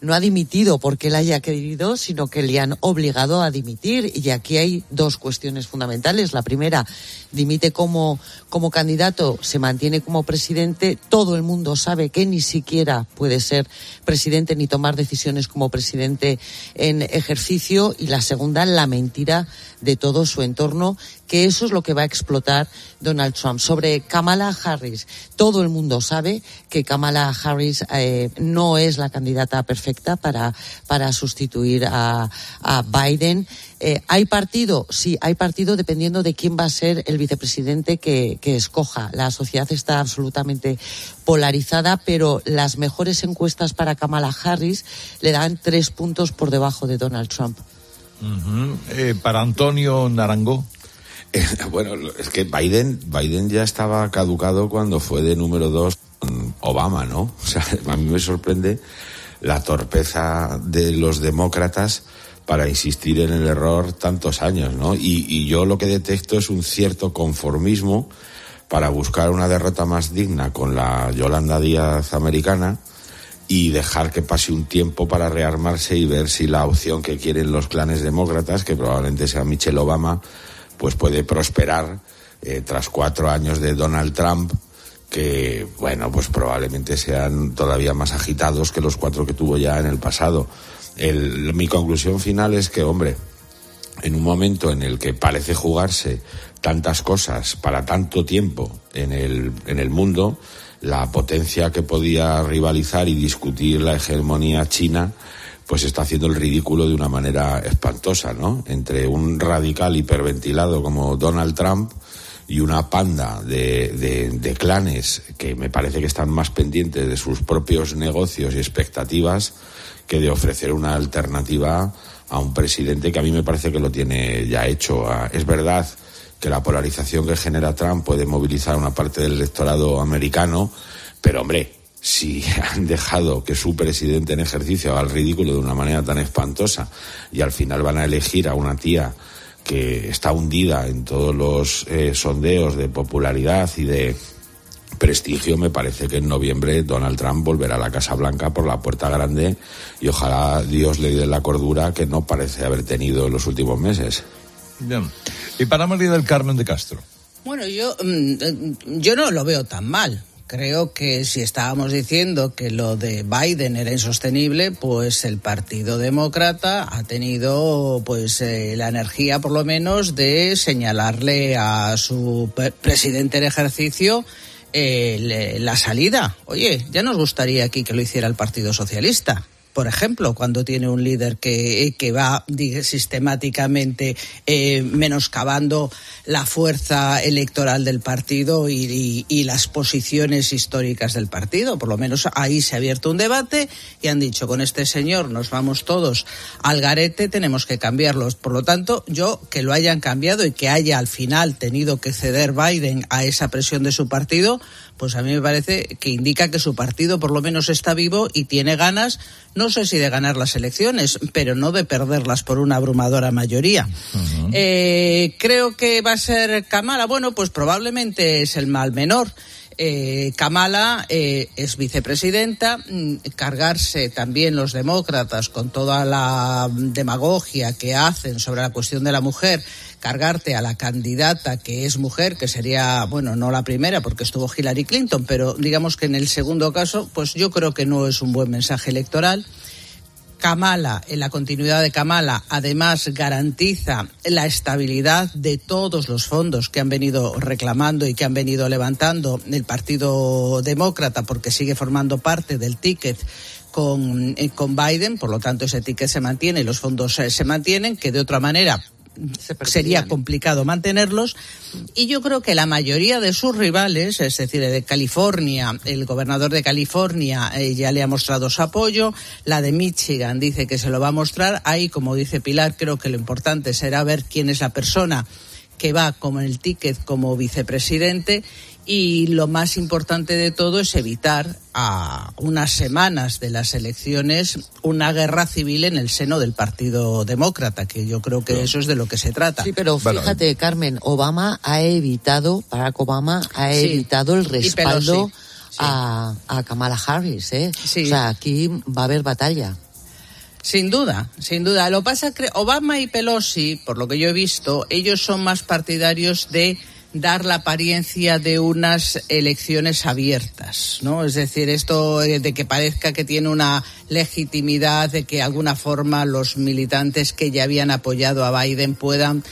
no ha dimitido porque él haya querido, sino que le han obligado a dimitir. Y aquí hay dos cuestiones fundamentales. La primera, dimite como candidato, se mantiene como presidente. Todo el mundo sabe que ni siquiera puede ser presidente ni tomar decisiones como presidente en ejercicio. Y la segunda, la mentira de todo su entorno, que eso es lo que va a explotar Donald Trump. Sobre Kamala Harris, todo el mundo sabe que Kamala Harris no es la candidata perfecta para sustituir a Biden. ¿Hay partido? Sí, hay partido dependiendo de quién va a ser el vicepresidente que escoja. La sociedad está absolutamente polarizada, pero las mejores encuestas para Kamala Harris le dan 3 puntos por debajo de Donald Trump. Para Antonio Naranjo. Bueno, es que Biden ya estaba caducado cuando fue de número 2 con Obama, ¿no? O sea, a mí me sorprende la torpeza de los demócratas para insistir en el error tantos años, ¿no? Y yo lo que detecto es un cierto conformismo para buscar una derrota más digna con la Yolanda Díaz americana y dejar que pase un tiempo para rearmarse y ver si la opción que quieren los clanes demócratas, que probablemente sea Michelle Obama, pues puede prosperar tras 4 años de Donald Trump, que, bueno, pues probablemente sean todavía más agitados que los 4 que tuvo ya en el pasado. Mi conclusión final es que, hombre, en un momento en el que parece jugarse tantas cosas para tanto tiempo en el mundo, la potencia que podía rivalizar y discutir la hegemonía china, pues está haciendo el ridículo de una manera espantosa, ¿no? Entre un radical hiperventilado como Donald Trump y una panda de clanes que me parece que están más pendientes de sus propios negocios y expectativas que de ofrecer una alternativa a un presidente que a mí me parece que lo tiene ya hecho. Es verdad que la polarización que genera Trump puede movilizar a una parte del electorado americano, pero, hombre, si han dejado que su presidente en ejercicio haga el ridículo de una manera tan espantosa y al final van a elegir a una tía que está hundida en todos los sondeos de popularidad y de prestigio, me parece que en noviembre Donald Trump volverá a la Casa Blanca por la puerta grande y ojalá Dios le dé la cordura que no parece haber tenido en los últimos meses. Bien. Y para María del Carmen de Castro. Bueno, yo no lo veo tan mal. Creo que si estábamos diciendo que lo de Biden era insostenible, pues el Partido Demócrata ha tenido pues la energía, por lo menos, de señalarle a su presidente en ejercicio la salida. Oye, ya nos gustaría aquí que lo hiciera el Partido Socialista. Por ejemplo, cuando tiene un líder que va sistemáticamente menoscabando la fuerza electoral del partido y las posiciones históricas del partido. Por lo menos ahí se ha abierto un debate y han dicho, con este señor nos vamos todos al garete, tenemos que cambiarlos. Por lo tanto, que lo hayan cambiado y que haya al final tenido que ceder Biden a esa presión de su partido, pues a mí me parece que indica que su partido por lo menos está vivo y tiene ganas, no sé si de ganar las elecciones, pero no de perderlas por una abrumadora mayoría. Uh-huh. Creo que va a ser Kamala. Bueno, pues probablemente es el mal menor. Kamala es vicepresidenta, cargarse también los demócratas con toda la demagogia que hacen sobre la cuestión de la mujer, cargarte a la candidata que es mujer, que sería, bueno, no la primera porque estuvo Hillary Clinton, pero digamos que en el segundo caso, pues yo creo que no es un buen mensaje electoral. Kamala, en la continuidad de Kamala, además garantiza la estabilidad de todos los fondos que han venido reclamando y que han venido levantando el Partido Demócrata, porque sigue formando parte del ticket con Biden, por lo tanto ese ticket se mantiene y los fondos se mantienen, que de otra manera sería complicado mantenerlos. Y yo creo que la mayoría de sus rivales, es decir, de California, el gobernador de California ya le ha mostrado su apoyo, la de Michigan dice que se lo va a mostrar. Ahí, como dice Pilar, creo que lo importante será ver quién es la persona que va como en el ticket como vicepresidente, y lo más importante de todo es evitar a unas semanas de las elecciones una guerra civil en el seno del Partido Demócrata, que yo creo que eso es de lo que se trata. Sí, pero fíjate, Carmen, Barack Obama ha evitado el respaldo a Kamala Harris, ¿eh? Sí. O sea, aquí va a haber batalla. Sin duda. Lo que pasa es que Obama y Pelosi, por lo que yo he visto, ellos son más partidarios de dar la apariencia de unas elecciones abiertas, ¿no? Es decir, esto de que parezca que tiene una legitimidad, de que de alguna forma los militantes que ya habían apoyado a Biden puedan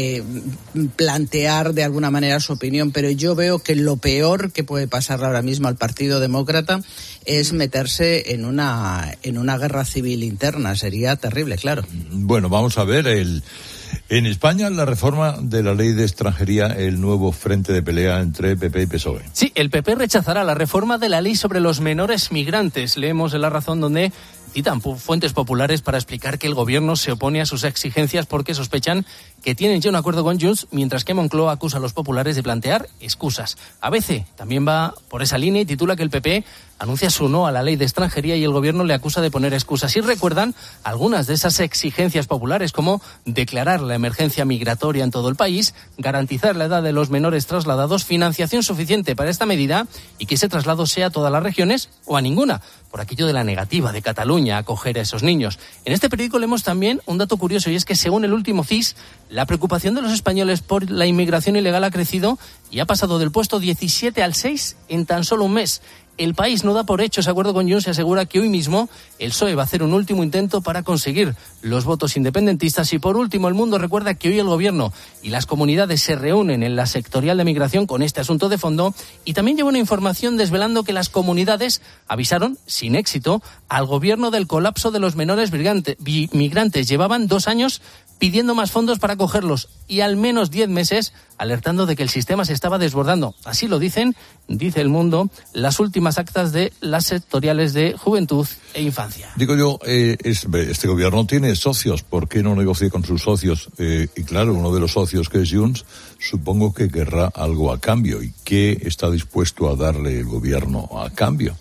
plantear de alguna manera su opinión, pero yo veo que lo peor que puede pasar ahora mismo al Partido Demócrata es meterse en una guerra civil interna. Sería terrible, claro. Bueno, vamos a ver en España, la reforma de la ley de extranjería, el nuevo frente de pelea entre PP y PSOE. Sí, el PP rechazará la reforma de la ley sobre los menores migrantes. Leemos en La Razón donde citan fuentes populares para explicar que el gobierno se opone a sus exigencias porque sospechan que tienen ya un acuerdo con Junts, mientras que Moncloa acusa a los populares de plantear excusas. ABC también va por esa línea y titula que el PP anuncia su no a la ley de extranjería y el gobierno le acusa de poner excusas. Y recuerdan algunas de esas exigencias populares, como declarar la emergencia migratoria en todo el país, garantizar la edad de los menores trasladados, financiación suficiente para esta medida y que ese traslado sea a todas las regiones o a ninguna, por aquello de la negativa de Cataluña a acoger a esos niños. En este periódico leemos también un dato curioso, y es que según el último CIS, la preocupación de los españoles por la inmigración ilegal ha crecido y ha pasado del puesto 17 al 6 en tan solo un mes. El País no da por hecho ese acuerdo con Junts y asegura que hoy mismo el PSOE va a hacer un último intento para conseguir los votos independentistas. Y por último, El Mundo recuerda que hoy el gobierno y las comunidades se reúnen en la sectorial de migración con este asunto de fondo, y también lleva una información desvelando que las comunidades avisaron, sin éxito, al gobierno del colapso de los menores migrantes. Llevaban 2 años pidiendo más fondos para acogerlos y al menos 10 meses alertando de que el sistema se estaba desbordando. Así lo dice El Mundo, las últimas actas de las sectoriales de Juventud e Infancia. Digo yo, este gobierno tiene socios, ¿por qué no negocia con sus socios? Y claro, uno de los socios, que es Junts, supongo que querrá algo a cambio. ¿Y qué está dispuesto a darle el gobierno a cambio?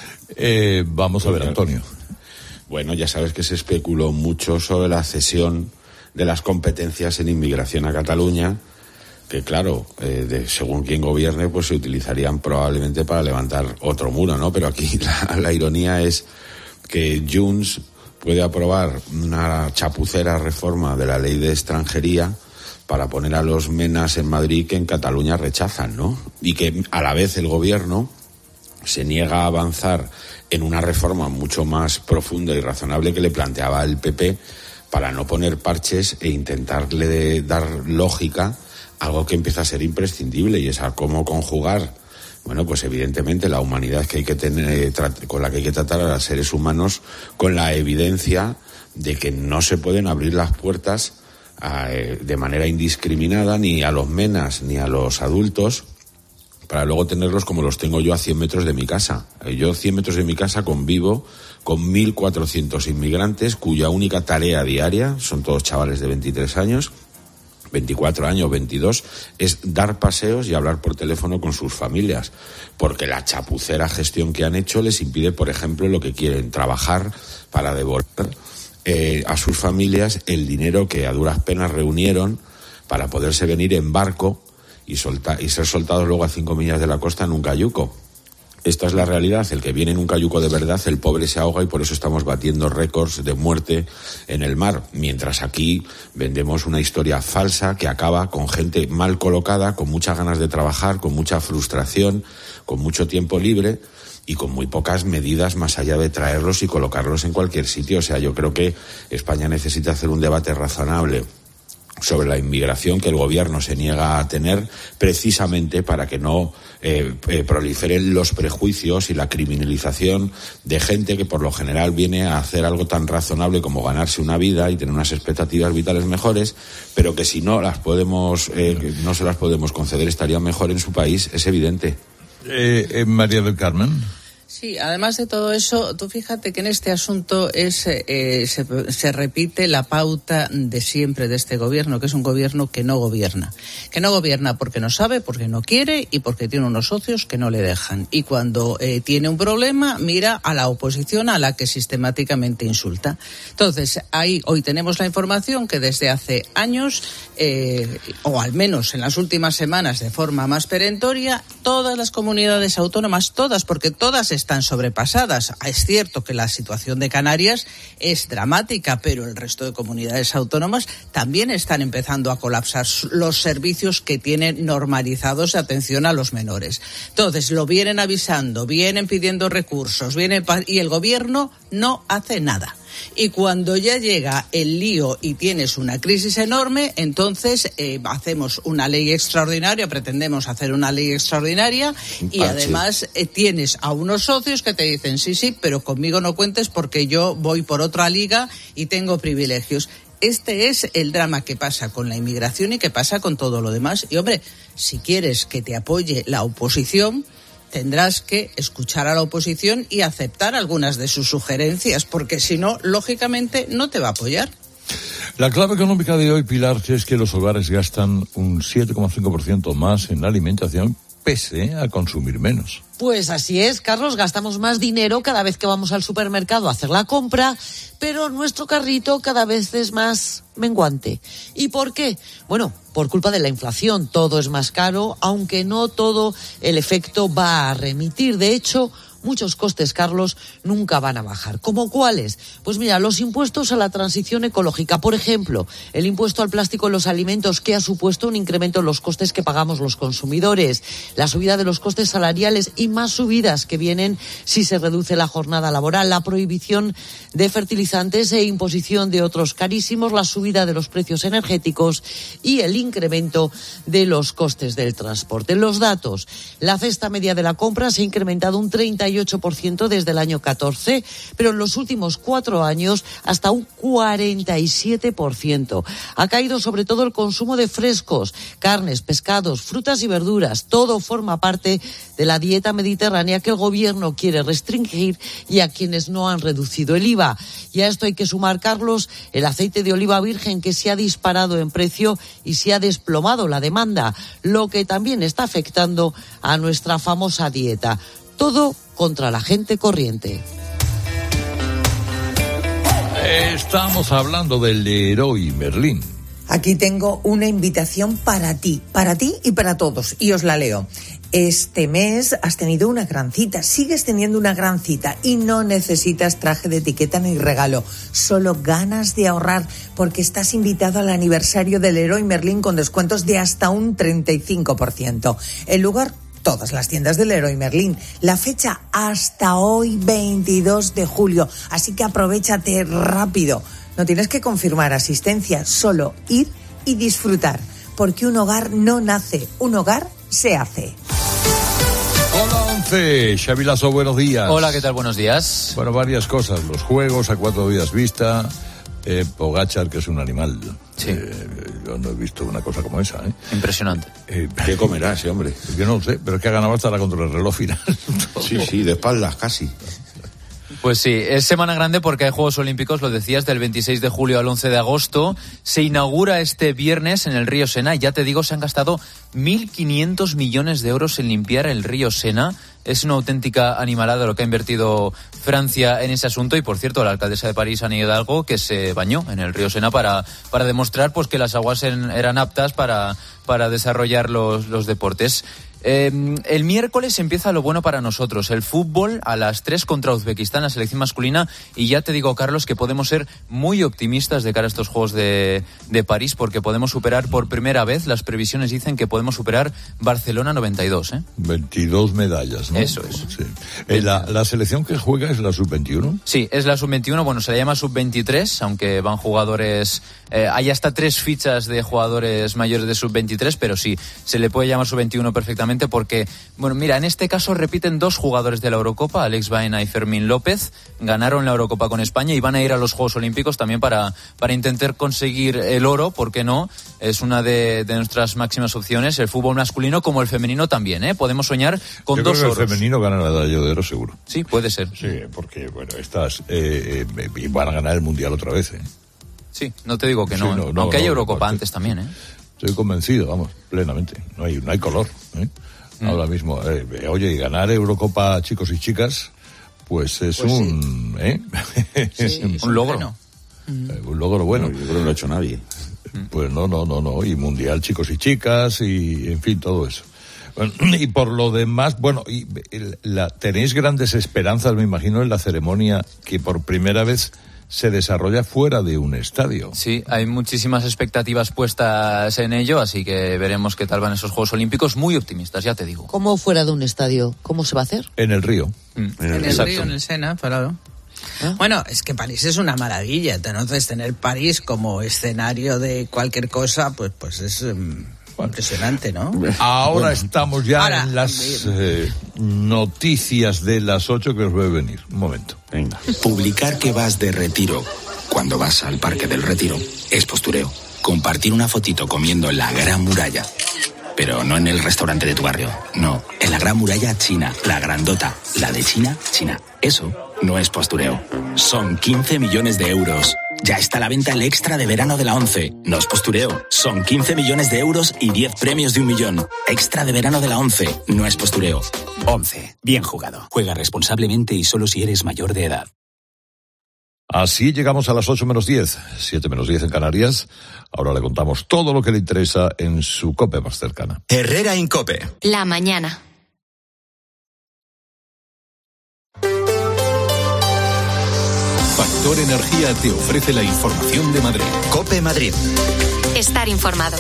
Vamos a ver, Antonio. Bueno, ya sabes que se especuló mucho sobre la cesión de las competencias en inmigración a Cataluña, que claro, según quien gobierne, pues se utilizarían probablemente para levantar otro muro, ¿no? Pero aquí la ironía es que Junts puede aprobar una chapucera reforma de la ley de extranjería para poner a los menas en Madrid que en Cataluña rechazan, ¿no? Y que a la vez el gobierno se niega a avanzar en una reforma mucho más profunda y razonable que le planteaba el PP, para no poner parches e intentarle dar lógica a algo que empieza a ser imprescindible, y es a cómo conjugar, bueno, pues evidentemente la humanidad que hay que tener, con la que hay que tratar a los seres humanos, con la evidencia de que no se pueden abrir las puertas de manera indiscriminada ni a los menas ni a los adultos, para luego tenerlos como los tengo yo a 100 metros de mi casa. Yo 100 metros de mi casa convivo con 1.400 inmigrantes cuya única tarea diaria, son todos chavales de 23 años, 24 años, 22, es dar paseos y hablar por teléfono con sus familias, porque la chapucera gestión que han hecho les impide, por ejemplo, lo que quieren, trabajar para devolver a sus familias el dinero que a duras penas reunieron para poderse venir en barco y ser soltados luego a 5 millas de la costa en un cayuco. Esta es la realidad. El que viene en un cayuco de verdad, el pobre se ahoga, y por eso estamos batiendo récords de muerte en el mar. Mientras aquí vendemos una historia falsa que acaba con gente mal colocada, con muchas ganas de trabajar, con mucha frustración, con mucho tiempo libre y con muy pocas medidas más allá de traerlos y colocarlos en cualquier sitio. O sea, yo creo que España necesita hacer un debate razonable sobre la inmigración que el gobierno se niega a tener, precisamente para que no proliferen los prejuicios y la criminalización de gente que por lo general viene a hacer algo tan razonable como ganarse una vida y tener unas expectativas vitales mejores, pero que si no las podemos no se las podemos conceder, estarían mejor en su país, es evidente. María del Carmen. Sí, además de todo eso, tú fíjate que en este asunto se repite la pauta de siempre de este gobierno, que es un gobierno que no gobierna. Que no gobierna porque no sabe, porque no quiere y porque tiene unos socios que no le dejan. Y cuando tiene un problema, mira a la oposición, a la que sistemáticamente insulta. Entonces, hoy tenemos la información que desde hace años, o al menos en las últimas semanas de forma más perentoria, todas las comunidades autónomas, todas, porque todas están sobrepasadas. Es cierto que la situación de Canarias es dramática, pero el resto de comunidades autónomas también están empezando a colapsar los servicios que tienen normalizados de atención a los menores. Entonces, lo vienen avisando, vienen pidiendo recursos, y el gobierno no hace nada. Y cuando ya llega el lío y tienes una crisis enorme, entonces hacemos una ley extraordinaria, pretendemos hacer una ley extraordinaria y además tienes a unos socios que te dicen sí, pero conmigo no cuentes porque yo voy por otra liga y tengo privilegios. Este es el drama que pasa con la inmigración y que pasa con todo lo demás. Y hombre, si quieres que te apoye la oposición, tendrás que escuchar a la oposición y aceptar algunas de sus sugerencias, porque si no, lógicamente, no te va a apoyar. La clave económica de hoy, Pilar, es que los hogares gastan un 7,5% más en alimentación, pese a consumir menos. Pues así es, Carlos, gastamos más dinero cada vez que vamos al supermercado a hacer la compra, pero nuestro carrito cada vez es más menguante. ¿Y por qué? Bueno, por culpa de la inflación, todo es más caro, aunque no todo el efecto va a remitir. De hecho, muchos costes, Carlos, nunca van a bajar. ¿Cómo cuáles? Pues mira, los impuestos a la transición ecológica. Por ejemplo, el impuesto al plástico en los alimentos, que ha supuesto un incremento en los costes que pagamos los consumidores. La subida de los costes salariales y más subidas que vienen si se reduce la jornada laboral. La prohibición de fertilizantes e imposición de otros carísimos. La subida de los precios energéticos y el incremento de los costes del transporte. Los datos. La cesta media de la compra se ha incrementado un 38% desde el año 14, pero en los últimos 4 años hasta un 47%. Ha caído sobre todo el consumo de frescos, carnes, pescados, frutas y verduras. Todo forma parte de la dieta mediterránea que el gobierno quiere restringir y a quienes no han reducido el IVA. Y a esto hay que sumar, Carlos, el aceite de oliva virgen, que se ha disparado en precio y se ha desplomado la demanda, lo que también está afectando a nuestra famosa dieta. Todo contra la gente corriente. Estamos hablando del Leroy Merlin. Aquí tengo una invitación para ti y para todos, y os la leo. Este mes has tenido una gran cita, sigues teniendo una gran cita y no necesitas traje de etiqueta ni regalo, solo ganas de ahorrar, porque estás invitado al aniversario del Leroy Merlin con descuentos de hasta un 35%. El lugar, todas las tiendas del Leroy Merlin. La fecha hasta hoy, 22 de julio, así que aprovéchate rápido. No tienes que confirmar asistencia, solo ir y disfrutar, porque un hogar no nace, un hogar se hace. Hola, 11. Xavi Lasso, buenos días. Hola, ¿qué tal? Buenos días. Bueno, varias cosas. Los juegos a 4 días vista. Pogačar, que es un animal. Sí. Yo no he visto una cosa como esa. Impresionante. ¿Qué comerá ese hombre? Yo no lo sé, pero es que ha ganado hasta la contra el reloj final. Sí, de espaldas casi. Pues sí, es semana grande porque hay Juegos Olímpicos, lo decías, del 26 de julio al 11 de agosto. Se inaugura este viernes en el río Sena y ya te digo, se han gastado 1.500 millones de euros en limpiar el río Sena. Es una auténtica animalada lo que ha invertido Francia en ese asunto y, por cierto, la alcaldesa de París, Anne Hidalgo, que se bañó en el río Sena para demostrar pues que las aguas eran aptas para desarrollar los deportes. El miércoles empieza lo bueno para nosotros, el fútbol a las 3 contra Uzbekistán, la selección masculina, y ya te digo, Carlos, que podemos ser muy optimistas de cara a estos Juegos de París, porque podemos superar por primera vez, las previsiones dicen que podemos superar Barcelona 92. 22 medallas, ¿no? Eso es. Sí. ¿La selección que juega es la sub-21? Sí, es la sub-21, bueno, se la llama sub-23, aunque van jugadores, hay hasta 3 fichas de jugadores mayores de sub-23, pero sí, se le puede llamar sub-21 perfectamente, porque, bueno, mira, en este caso repiten 2 jugadores de la Eurocopa, Alex Baena y Fermín López, ganaron la Eurocopa con España y van a ir a los Juegos Olímpicos también para intentar conseguir el oro, ¿por qué no? Es una de nuestras máximas opciones, el fútbol masculino como el femenino también, podemos soñar con Yo 2 creo oros. que el femenino gana la medalla de oro seguro. Sí, puede ser. Sí, porque, bueno, estas van a ganar el Mundial otra vez, Sí, no te digo que Sí, no, aunque hay Eurocopa antes también, Estoy convencido, vamos, plenamente. No hay color, Ahora mismo, oye, y ganar Eurocopa chicos y chicas, pues es un logro. Bueno. Un logro bueno. Yo creo que no lo ha hecho nadie. Pues no. Y mundial chicos y chicas y, en fin, todo eso. Y por lo demás, bueno, tenéis grandes esperanzas, me imagino, en la ceremonia que por primera vez se desarrolla fuera de un estadio. Sí, hay muchísimas expectativas puestas en ello, así que veremos qué tal van esos Juegos Olímpicos. Muy optimistas, ya te digo. ¿Cómo fuera de un estadio? ¿Cómo se va a hacer? En el Río. En el Río, en el Sena, claro. Bueno, es que París es una maravilla. Entonces, tener París como escenario de cualquier cosa, pues es impresionante, ¿no? Ahora estamos ya en las noticias de las 8 que os voy a venir. Un momento. Venga. Publicar que vas de retiro cuando vas al Parque del Retiro es postureo. Compartir una fotito comiendo en la Gran Muralla, pero no en el restaurante de tu barrio. No, en la Gran Muralla China, la grandota. La de China, China. Eso no es postureo. Son 15 millones de euros. Ya está a la venta el extra de verano de la 11. No es postureo. Son 15 millones de euros y 10 premios de 1 millón. Extra de verano de la 11. No es postureo. 11. Bien jugado. Juega responsablemente y solo si eres mayor de edad. Así llegamos a las 8 menos 10, 7 menos 10 en Canarias. Ahora le contamos todo lo que le interesa en su COPE más cercana. Herrera Incope. La mañana. Factor Energía te ofrece la información de Madrid. COPE Madrid. Estar informado.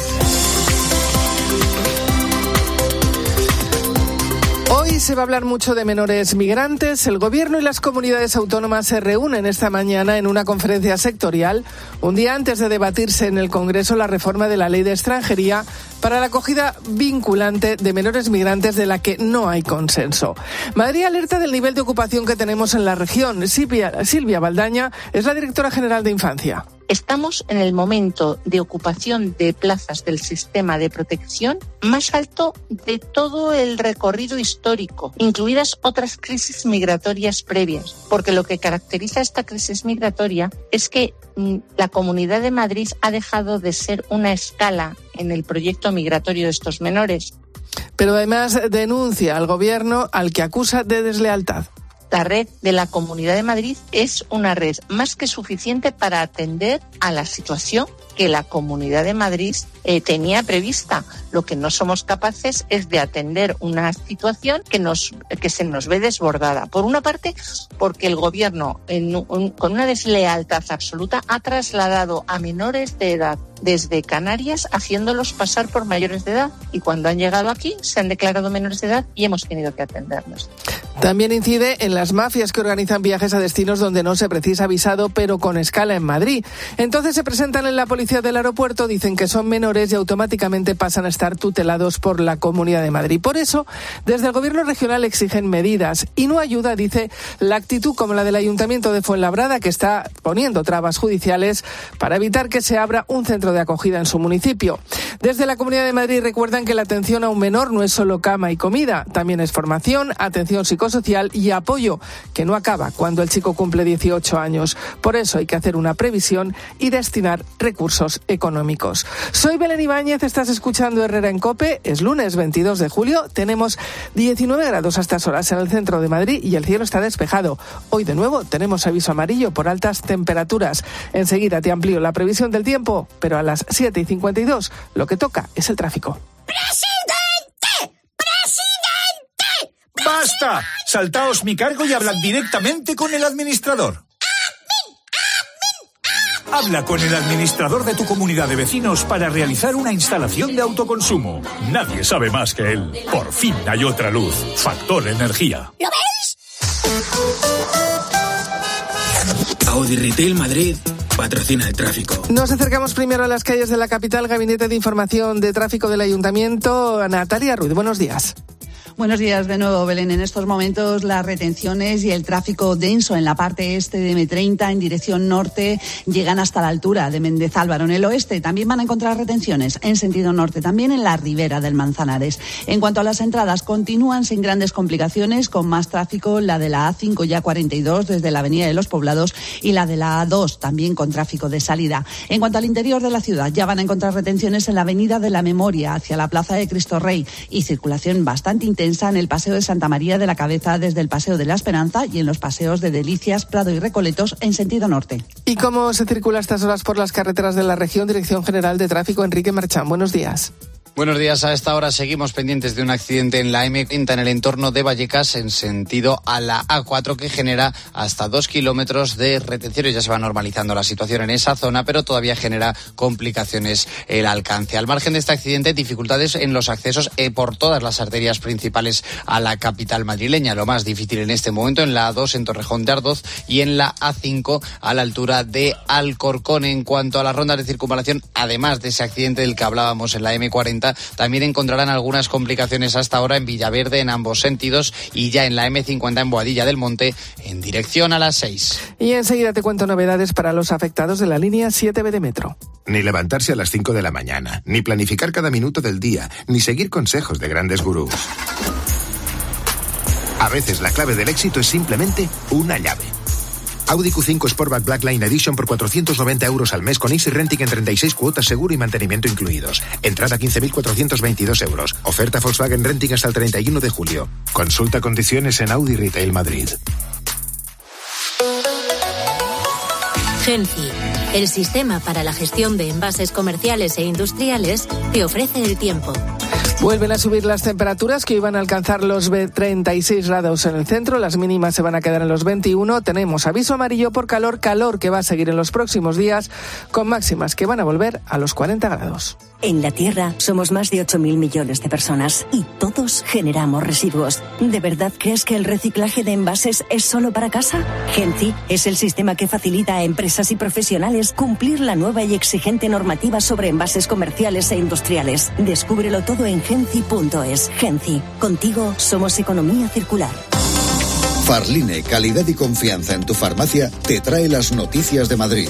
Hoy se va a hablar mucho de menores migrantes. El Gobierno y las comunidades autónomas se reúnen esta mañana en una conferencia sectorial, un día antes de debatirse en el Congreso la reforma de la Ley de Extranjería para la acogida vinculante de menores migrantes de la que no hay consenso. Madrid alerta del nivel de ocupación que tenemos en la región. Silvia Baldaña es la directora general de Infancia. Estamos en el momento de ocupación de plazas del sistema de protección más alto de todo el recorrido histórico, incluidas otras crisis migratorias previas, porque lo que caracteriza esta crisis migratoria es que la Comunidad de Madrid ha dejado de ser una escala en el proyecto migratorio de estos menores. Pero además denuncia al Gobierno, al que acusa de deslealtad. La red de la Comunidad de Madrid es una red más que suficiente para atender a la situación que la Comunidad de Madrid tenía prevista. Lo que no somos capaces es de atender una situación que se nos ve desbordada. Por una parte, porque el Gobierno, con una deslealtad absoluta, ha trasladado a menores de edad desde Canarias, haciéndolos pasar por mayores de edad. Y cuando han llegado aquí, se han declarado menores de edad y hemos tenido que atenderlos. También incide en las mafias que organizan viajes a destinos donde no se precisa visado, pero con escala en Madrid. Entonces se presentan en la policía del aeropuerto, dicen que son menores y automáticamente pasan a estar tutelados por la Comunidad de Madrid. Por eso, desde el Gobierno regional exigen medidas y no ayuda, dice, la actitud como la del Ayuntamiento de Fuenlabrada, que está poniendo trabas judiciales para evitar que se abra un centro de acogida en su municipio. Desde la Comunidad de Madrid recuerdan que la atención a un menor no es solo cama y comida, también es formación, atención psicosocial y apoyo, que no acaba cuando el chico cumple 18 años. Por eso hay que hacer una previsión y destinar recursos económicos. Soy Belén Ibáñez, estás escuchando Herrera en COPE. Es lunes 22 de julio, tenemos 19 grados a estas horas en el centro de Madrid y el cielo está despejado. Hoy de nuevo tenemos aviso amarillo por altas temperaturas. Enseguida te amplío la previsión del tiempo, pero a las 7:52 lo que toca es el tráfico. ¡Presidente! ¡Presidente! ¡Basta! Saltaos mi cargo y hablad directamente con el administrador. Habla con el administrador de tu comunidad de vecinos para realizar una instalación de autoconsumo. Nadie sabe más que él. Por fin hay otra luz. Factor Energía. ¿Lo veis? Audi Retail Madrid patrocina el tráfico. Nos acercamos primero a las calles de la capital. Gabinete de Información de Tráfico del Ayuntamiento. Natalia Ruiz, buenos días. Buenos días de nuevo, Belén. En estos momentos las retenciones y el tráfico denso en la parte este de M30 en dirección norte llegan hasta la altura de Méndez Álvaro. En el oeste también van a encontrar retenciones en sentido norte, también en la ribera del Manzanares. En cuanto a las entradas, continúan sin grandes complicaciones, con más tráfico la de la A5 y A42 desde la Avenida de los Poblados y la de la A2 también con tráfico de salida. En cuanto al interior de la ciudad, ya van a encontrar retenciones en la Avenida de la Memoria hacia la Plaza de Cristo Rey y circulación bastante intensa en el Paseo de Santa María de la Cabeza desde el Paseo de la Esperanza y en los paseos de Delicias, Prado y Recoletos en sentido norte. ¿Y cómo se circula a estas horas por las carreteras de la región? Dirección General de Tráfico, Enrique Marchán, buenos días. Buenos días. A esta hora seguimos pendientes de un accidente en la M30 en el entorno de Vallecas en sentido a la A4 que genera hasta 2 kilómetros de retenciones. Ya se va normalizando la situación en esa zona, pero todavía genera complicaciones el alcance. Al margen de este accidente, dificultades en los accesos por todas las arterias principales a la capital madrileña. Lo más difícil en este momento en la A2 en Torrejón de Ardoz y en la A5 a la altura de Alcorcón. En cuanto a las rondas de circunvalación, además de ese accidente del que hablábamos en la M40, también encontrarán algunas complicaciones hasta ahora en Villaverde en ambos sentidos y ya en la M50 en Boadilla del Monte en dirección a las 6. Y enseguida te cuento novedades para los afectados de la línea 7B de metro. Ni levantarse a las 5 de la mañana, ni planificar cada minuto del día, ni seguir consejos de grandes gurús. A veces la clave del éxito es simplemente una llave. Audi Q5 Sportback Blackline Edition por 490 € al mes con Easy Renting en 36 cuotas, seguro y mantenimiento incluidos. Entrada 15.422 €. Oferta Volkswagen Renting hasta el 31 de julio. Consulta condiciones en Audi Retail Madrid. Genci, el sistema para la gestión de envases comerciales e industriales, te ofrece el tiempo. Vuelven a subir las temperaturas que iban a alcanzar los 36 grados en el centro, las mínimas se van a quedar en los 21. Tenemos aviso amarillo por calor que va a seguir en los próximos días, con máximas que van a volver a los 40 grados. En la Tierra somos más de 8.000 millones de personas y todos generamos residuos. ¿De verdad crees que el reciclaje de envases es solo para casa? Genci es el sistema que facilita a empresas y profesionales cumplir la nueva y exigente normativa sobre envases comerciales e industriales. Descúbrelo todo en genci.es. Genci, contigo somos economía circular. Farline, calidad y confianza en tu farmacia, te trae las noticias de Madrid.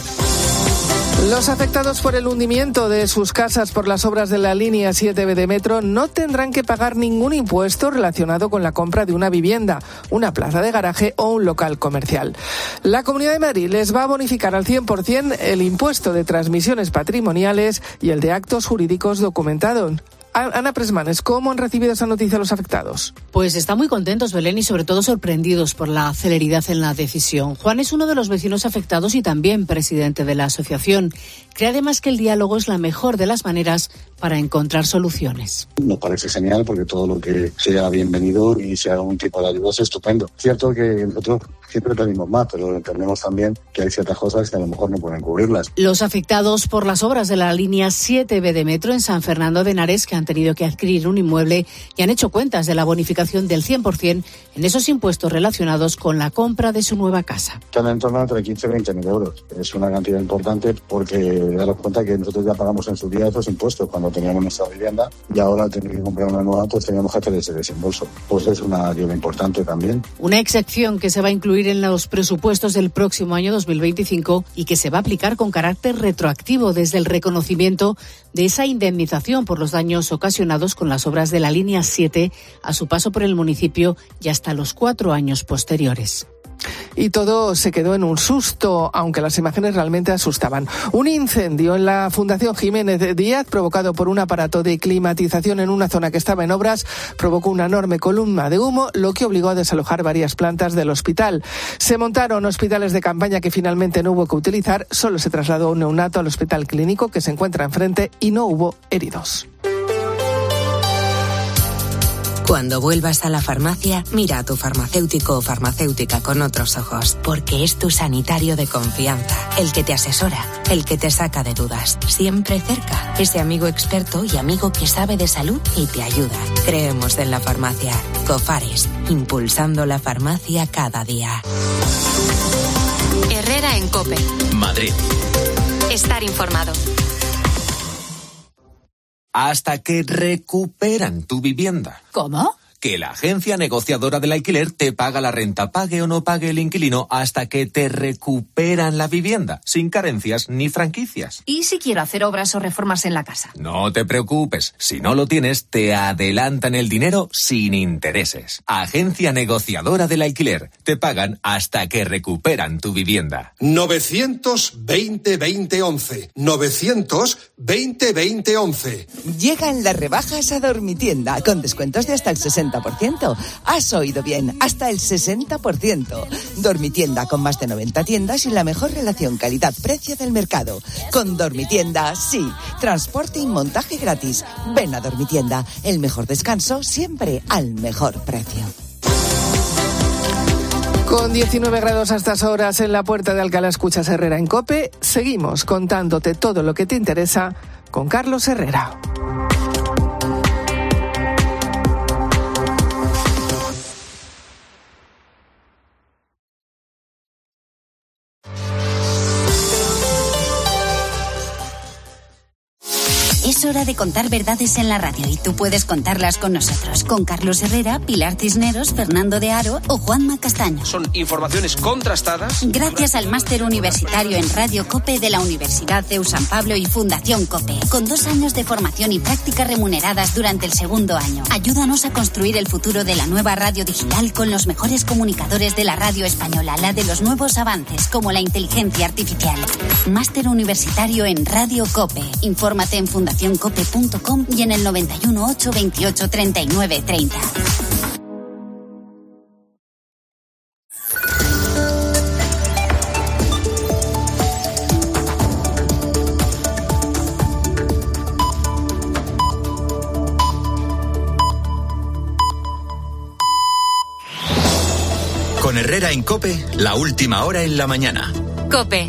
Los afectados por el hundimiento de sus casas por las obras de la línea 7B de metro no tendrán que pagar ningún impuesto relacionado con la compra de una vivienda, una plaza de garaje o un local comercial. La Comunidad de Madrid les va a bonificar al 100% el impuesto de transmisiones patrimoniales y el de actos jurídicos documentados. Ana Presmanes, ¿cómo han recibido esa noticia los afectados? Pues están muy contentos, Belén, y sobre todo sorprendidos por la celeridad en la decisión. Juan es uno de los vecinos afectados y también presidente de la asociación. Cree además que el diálogo es la mejor de las maneras para encontrar soluciones. Nos parece genial porque todo lo que sea bienvenido y sea un tipo de ayuda es estupendo. Cierto que nosotros siempre pedimos más, pero entendemos también que hay ciertas cosas que a lo mejor no pueden cubrirlas. Los afectados por las obras de la línea 7B de metro en San Fernando de Henares, que han tenido que adquirir un inmueble y han hecho cuentas de la bonificación del 100% en esos impuestos relacionados con la compra de su nueva casa. Están en torno entre 15 y 20 mil euros. Es una cantidad importante porque daros cuenta que nosotros ya pagamos en su día esos impuestos cuando teníamos nuestra vivienda y ahora al tener que comprar una nueva pues teníamos que hacer ese desembolso. Pues es una ayuda importante también. Una excepción que se va a incluir en los presupuestos del próximo año 2025 y que se va a aplicar con carácter retroactivo desde el reconocimiento de esa indemnización por los daños ocasionados con las obras de la línea 7 a su paso por el municipio y hasta los 4 años posteriores. Y todo se quedó en un susto, aunque las imágenes realmente asustaban. Un incendio en la Fundación Jiménez Díaz, provocado por un aparato de climatización en una zona que estaba en obras, provocó una enorme columna de humo, lo que obligó a desalojar varias plantas del hospital. Se montaron hospitales de campaña que finalmente no hubo que utilizar, solo se trasladó un neonato al hospital clínico que se encuentra enfrente y no hubo heridos. Cuando vuelvas a la farmacia, mira a tu farmacéutico o farmacéutica con otros ojos, porque es tu sanitario de confianza, el que te asesora, el que te saca de dudas, siempre cerca, ese amigo experto y amigo que sabe de salud y te ayuda. Creemos en la farmacia. Cofares, impulsando la farmacia cada día. Herrera en COPE. Madrid. Estar informado. Hasta que recuperan tu vivienda. ¿Cómo? Que la agencia negociadora del alquiler te paga la renta, pague o no pague el inquilino, hasta que te recuperan la vivienda, sin carencias ni franquicias. ¿Y si quiero hacer obras o reformas en la casa? No te preocupes, si no lo tienes, te adelantan el dinero sin intereses. Agencia negociadora del alquiler, te pagan hasta que recuperan tu vivienda. 920-2011. 920-2011. Llegan las rebajas a Dormitienda, con descuentos de hasta el 60%. 60%. Has oído bien, hasta el 60%. Dormitienda, con más de 90 tiendas y la mejor relación calidad-precio del mercado. Con Dormitienda, sí. Transporte y montaje gratis. Ven a Dormitienda. El mejor descanso siempre al mejor precio. Con 19 grados a estas horas en la Puerta de Alcalá, escuchas Herrera en COPE. Seguimos contándote todo lo que te interesa con Carlos Herrera. Es hora de contar verdades en la radio y tú puedes contarlas con nosotros. Con Carlos Herrera, Pilar Cisneros, Fernando de Aro o Juanma Castaño. Son informaciones contrastadas. Gracias al máster universitario en Radio COPE de la Universidad CEU San Pablo y Fundación COPE. Con 2 años de formación y prácticas remuneradas durante el segundo año. Ayúdanos a construir el futuro de la nueva radio digital con los mejores comunicadores de la radio española. La de los nuevos avances como la inteligencia artificial. Máster universitario en Radio COPE. Infórmate en fundacioncope.com y en el 91 8 28 39 30. Con Herrera en COPE, la última hora en la mañana. COPE.